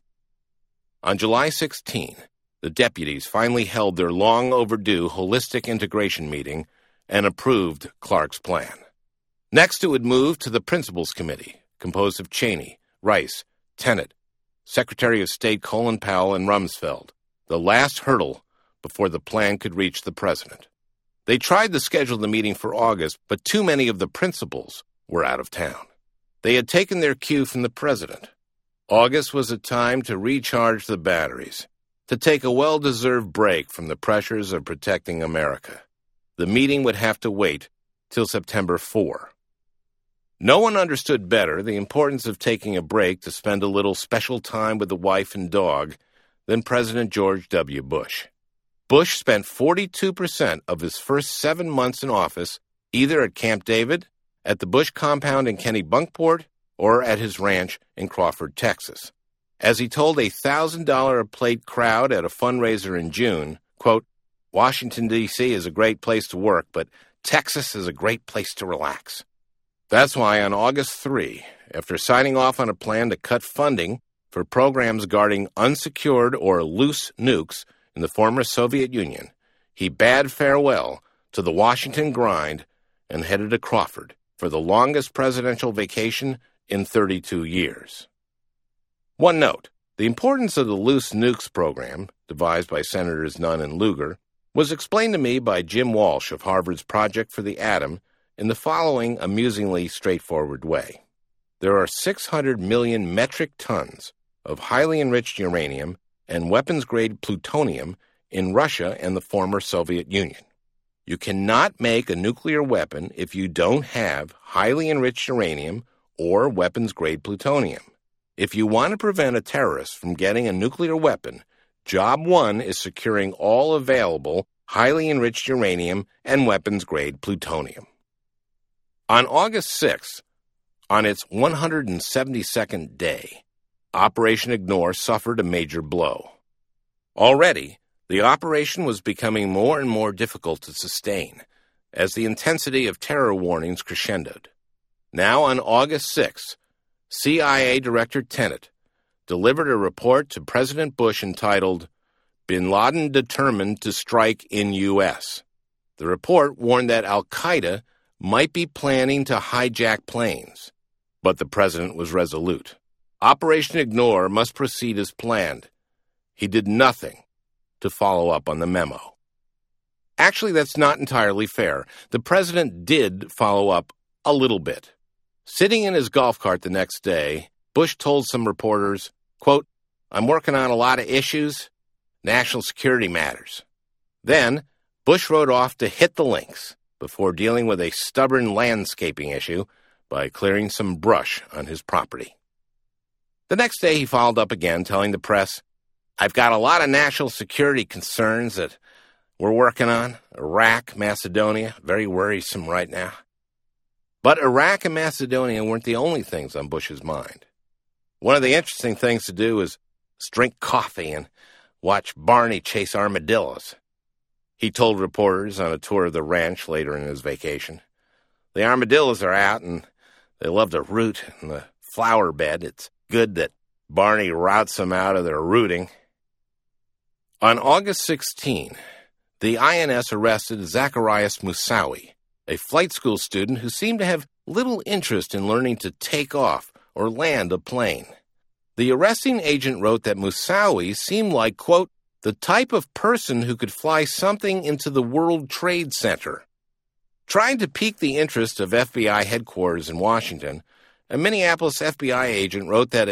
On July 16, the deputies finally held their long-overdue holistic integration meeting and approved Clark's plan. Next, it would move to the Principals Committee, composed of Cheney, Rice, Tenet, Secretary of State Colin Powell, and Rumsfeld, the last hurdle before the plan could reach the president. They tried to schedule the meeting for August, but too many of the principals were out of town. They had taken their cue from the president. August was a time to recharge the batteries, to take a well-deserved break from the pressures of protecting America. The meeting would have to wait till September 4. No one understood better the importance of taking a break to spend a little special time with the wife and dog than President George W. Bush. Bush spent 42% of his first 7 months in office either at Camp David, at the Bush compound in Kennebunkport, or at his ranch in Crawford, Texas. As he told a $1,000 a plate crowd at a fundraiser in June, quote, Washington, D.C. is a great place to work, but Texas is a great place to relax. That's why on August 3, after signing off on a plan to cut funding for programs guarding unsecured or loose nukes in the former Soviet Union, he bade farewell to the Washington grind and headed to Crawford for the longest presidential vacation in 32 years. One note, the importance of the loose nukes program, devised by Senators Nunn and Lugar, was explained to me by Jim Walsh of Harvard's Project for the Atom in the following amusingly straightforward way. There are 600 million metric tons of highly enriched uranium and weapons-grade plutonium in Russia and the former Soviet Union. You cannot make a nuclear weapon if you don't have highly enriched uranium or weapons-grade plutonium. If you want to prevent a terrorist from getting a nuclear weapon, job one is securing all available highly enriched uranium and weapons-grade plutonium. On August 6, on its 172nd day, Operation Ignore suffered a major blow. Already, the operation was becoming more and more difficult to sustain, as the intensity of terror warnings crescendoed. Now, on August 6, CIA Director Tenet delivered a report to President Bush entitled, "Bin Laden Determined to Strike in U.S." The report warned that al-Qaeda might be planning to hijack planes, but the president was resolute. Operation Ignore must proceed as planned. He did nothing to follow up on the memo. Actually, that's not entirely fair. The president did follow up a little bit. Sitting in his golf cart the next day, Bush told some reporters, quote, "I'm working on a lot of issues, national security matters." Then, Bush rode off to hit the links before dealing with a stubborn landscaping issue by clearing some brush on his property. The next day, he followed up again, telling the press, "I've got a lot of national security concerns that we're working on. Iraq, Macedonia, very worrisome right now." But Iraq and Macedonia weren't the only things on Bush's mind. One of the interesting things to do is drink coffee and watch Barney chase armadillos. He told reporters on a tour of the ranch later in his vacation. "The armadillos are out and they love to root in the flower bed. It's good that Barney routs them out of their rooting." On August 16, the INS arrested Zacharias Moussaoui, a flight school student who seemed to have little interest in learning to take off or land a plane. The arresting agent wrote that Moussaoui seemed like, quote, "the type of person who could fly something into the World Trade Center." Trying to pique the interest of FBI headquarters in Washington, a Minneapolis FBI agent wrote that a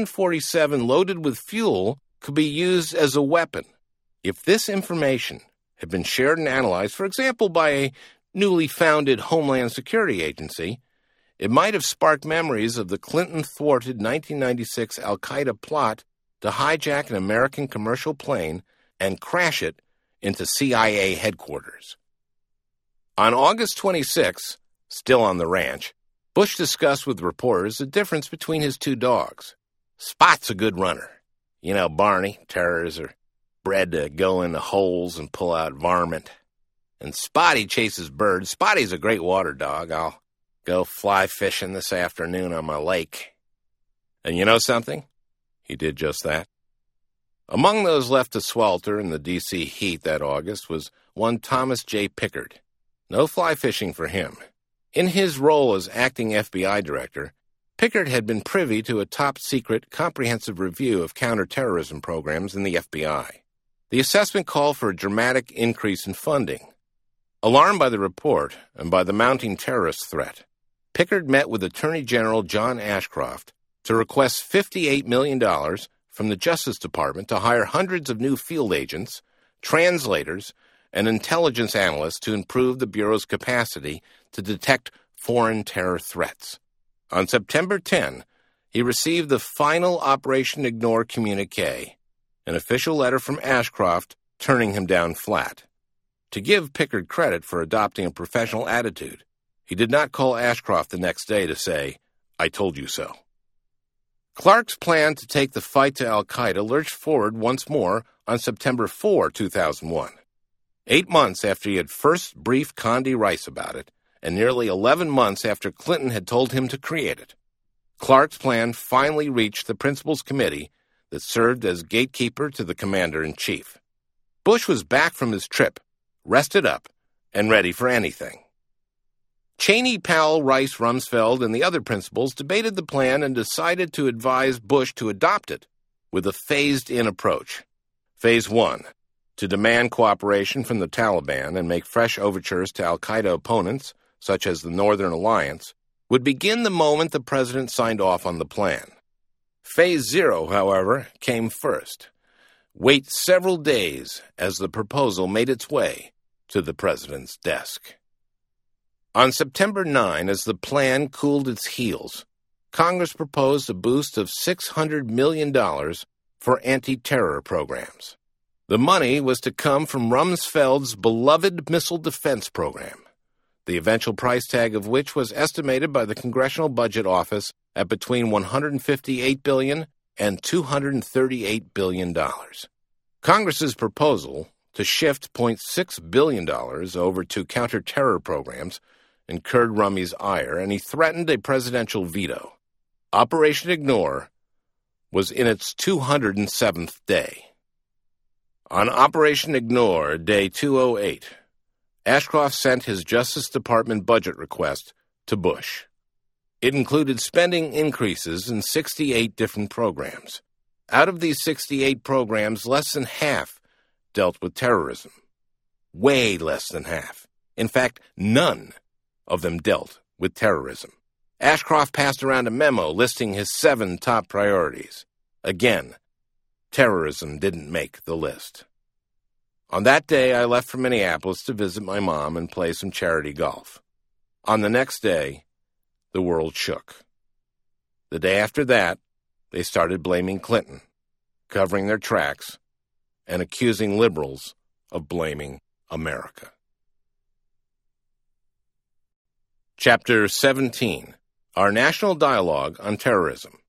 747 loaded with fuel could be used as a weapon. If this information had been shared and analyzed, for example, by a newly founded Homeland Security Agency, it might have sparked memories of the Clinton-thwarted 1996 al-Qaeda plot to hijack an American commercial plane and crash it into CIA headquarters. On August 26, still on the ranch, Bush discussed with reporters the difference between his two dogs. Spot's a good runner. You know, Barney, terriers are bred to go into holes and pull out varmint. And Spotty chases birds. Spotty's a great water dog. I'll go fly fishing this afternoon on my lake. And you know something? He did just that. Among those left to swelter in the D.C. heat that August was one Thomas J. Pickard. No fly fishing for him. In his role as acting FBI director, Pickard had been privy to a top-secret, comprehensive review of counterterrorism programs in the FBI. The assessment called for a dramatic increase in funding. Alarmed by the report and by the mounting terrorist threat, Pickard met with Attorney General John Ashcroft to request $58 million from the Justice Department to hire hundreds of new field agents, translators, and intelligence analysts to improve the Bureau's capacity to detect foreign terror threats. On September 10, he received the final Operation Ignore communique, an official letter from Ashcroft turning him down flat. To give Pickard credit for adopting a professional attitude, he did not call Ashcroft the next day to say, "I told you so." Clark's plan to take the fight to al-Qaeda lurched forward once more on September 4, 2001. 8 months after he had first briefed Condi Rice about it, and nearly 11 months after Clinton had told him to create it, Clark's plan finally reached the Principals Committee that served as gatekeeper to the Commander-in-Chief. Bush was back from his trip, rested up, and ready for anything. Cheney, Powell, Rice, Rumsfeld, and the other principals debated the plan and decided to advise Bush to adopt it with a phased-in approach. Phase 1, to demand cooperation from the Taliban and make fresh overtures to al-Qaeda opponents, such as the Northern Alliance, would begin the moment the president signed off on the plan. Phase 0, however, came first. Wait several days as the proposal made its way to the president's desk. On September 9, as the plan cooled its heels, Congress proposed a boost of $600 million for anti-terror programs. The money was to come from Rumsfeld's beloved missile defense program, the eventual price tag of which was estimated by the Congressional Budget Office at between $158 billion and $238 billion. Congress's proposal to shift $0.6 billion over to counter-terror programs incurred Rummy's ire, and he threatened a presidential veto. Operation Ignore was in its 207th day. On Operation Ignore, day 208, Ashcroft sent his Justice Department budget request to Bush. It included spending increases in 68 different programs. Out of these 68 programs, less than half dealt with terrorism. Way less than half. In fact, none of them dealt with terrorism. Ashcroft passed around a memo listing his 7 top priorities. Again, terrorism didn't make the list. On that day, I left for Minneapolis to visit my mom and play some charity golf. On the next day, the world shook. The day after that, they started blaming Clinton, covering their tracks, and accusing liberals of blaming America. Chapter 17. Our National Dialogue on Terrorism.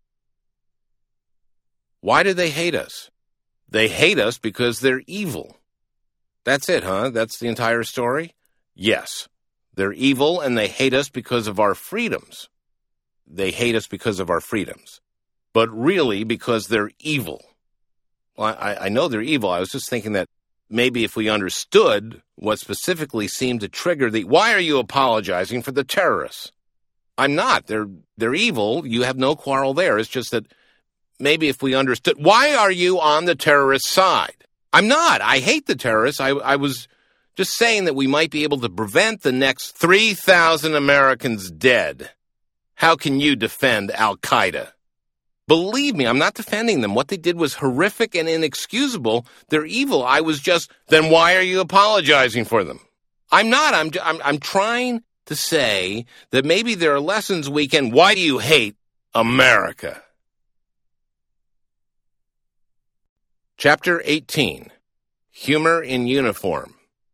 Why do they hate us? They hate us because they're evil. That's it, huh? That's the entire story? Yes. They're evil, and they hate us because of our freedoms. They hate us because of our freedoms. But really because they're evil. Well, I know they're evil. I was just thinking that maybe if we understood what specifically seemed to trigger the, why are you apologizing for the terrorists? I'm not. They're evil. You have no quarrel there. It's just that maybe if we understood, why are you on the terrorist side? I'm not. I hate the terrorists. I was just saying that we might be able to prevent the next 3,000 Americans dead. How can you defend Al-Qaeda? Believe me, I'm not defending them. What they did was horrific and inexcusable. They're evil. I was just, then why are you apologizing for them? I'm not. I'm trying to say that maybe there are lessons we can, why do you hate America? Chapter 18. Humor in Uniform.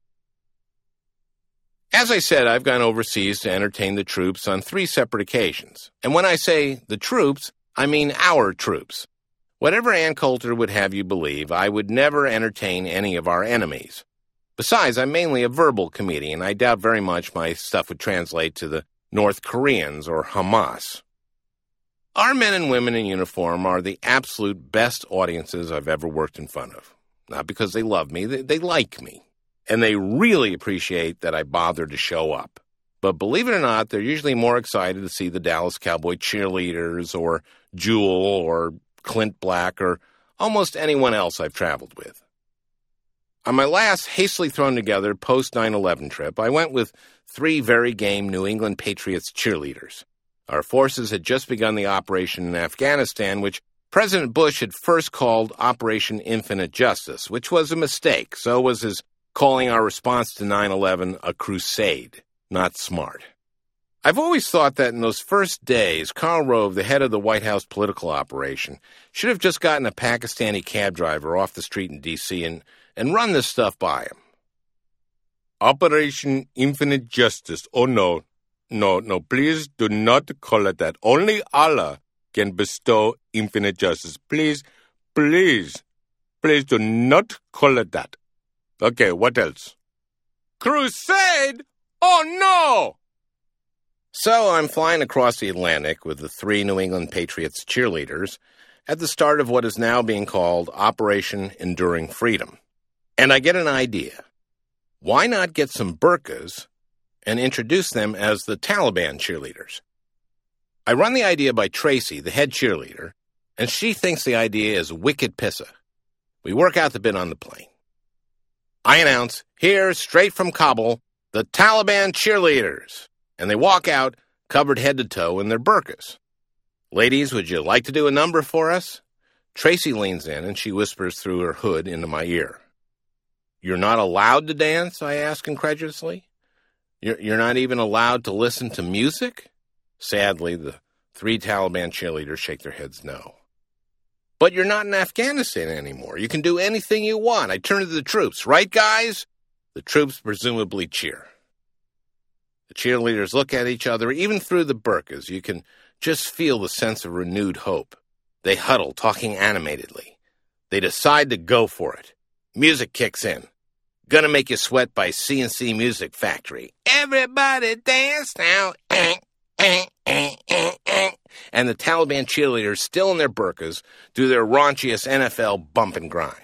As I said, I've gone overseas to entertain the troops on 3 separate occasions. And when I say the troops, I mean our troops. Whatever Ann Coulter would have you believe, I would never entertain any of our enemies. Besides, I'm mainly a verbal comedian. I doubt very much my stuff would translate to the North Koreans or Hamas. Our men and women in uniform are the absolute best audiences I've ever worked in front of. Not because they love me, they like me. And they really appreciate that I bother to show up. But believe it or not, they're usually more excited to see the Dallas Cowboy cheerleaders or Jewel or Clint Black or almost anyone else I've traveled with. On my last hastily thrown together post-9/11 trip, I went with 3 very game New England Patriots cheerleaders. Our forces had just begun the operation in Afghanistan, which President Bush had first called Operation Infinite Justice, which was a mistake. So was his calling our response to 9/11 a crusade. Not smart. I've always thought that in those first days, Karl Rove, the head of the White House political operation, should have just gotten a Pakistani cab driver off the street in D.C. and run this stuff by him. Operation Infinite Justice. Oh, no, please do not call it that. Only Allah can bestow infinite justice. Please do not call it that. Okay, what else? Crusade? Oh, no! So I'm flying across the Atlantic with the 3 New England Patriots cheerleaders at the start of what is now being called Operation Enduring Freedom. And I get an idea. Why not get some burqas and introduce them as the Taliban cheerleaders? I run the idea by Tracy, the head cheerleader, and she thinks the idea is wicked pissa. We work out the bit on the plane. I announce, here, straight from Kabul, the Taliban cheerleaders. And they walk out, covered head to toe in their burqas. Ladies, would you like to do a number for us? Tracy leans in and she whispers through her hood into my ear. You're not allowed to dance? I ask incredulously. You're not even allowed to listen to music? Sadly, the 3 Taliban cheerleaders shake their heads no. But you're not in Afghanistan anymore. You can do anything you want. I turn to the troops. Right, guys? The troops presumably cheer. The cheerleaders look at each other. Even through the burqas, you can just feel the sense of renewed hope. They huddle, talking animatedly. They decide to go for it. Music kicks in. Gonna Make You Sweat by CNC Music Factory. Everybody dance now. And the Taliban cheerleaders, still in their burqas, do their raunchiest NFL bump and grind.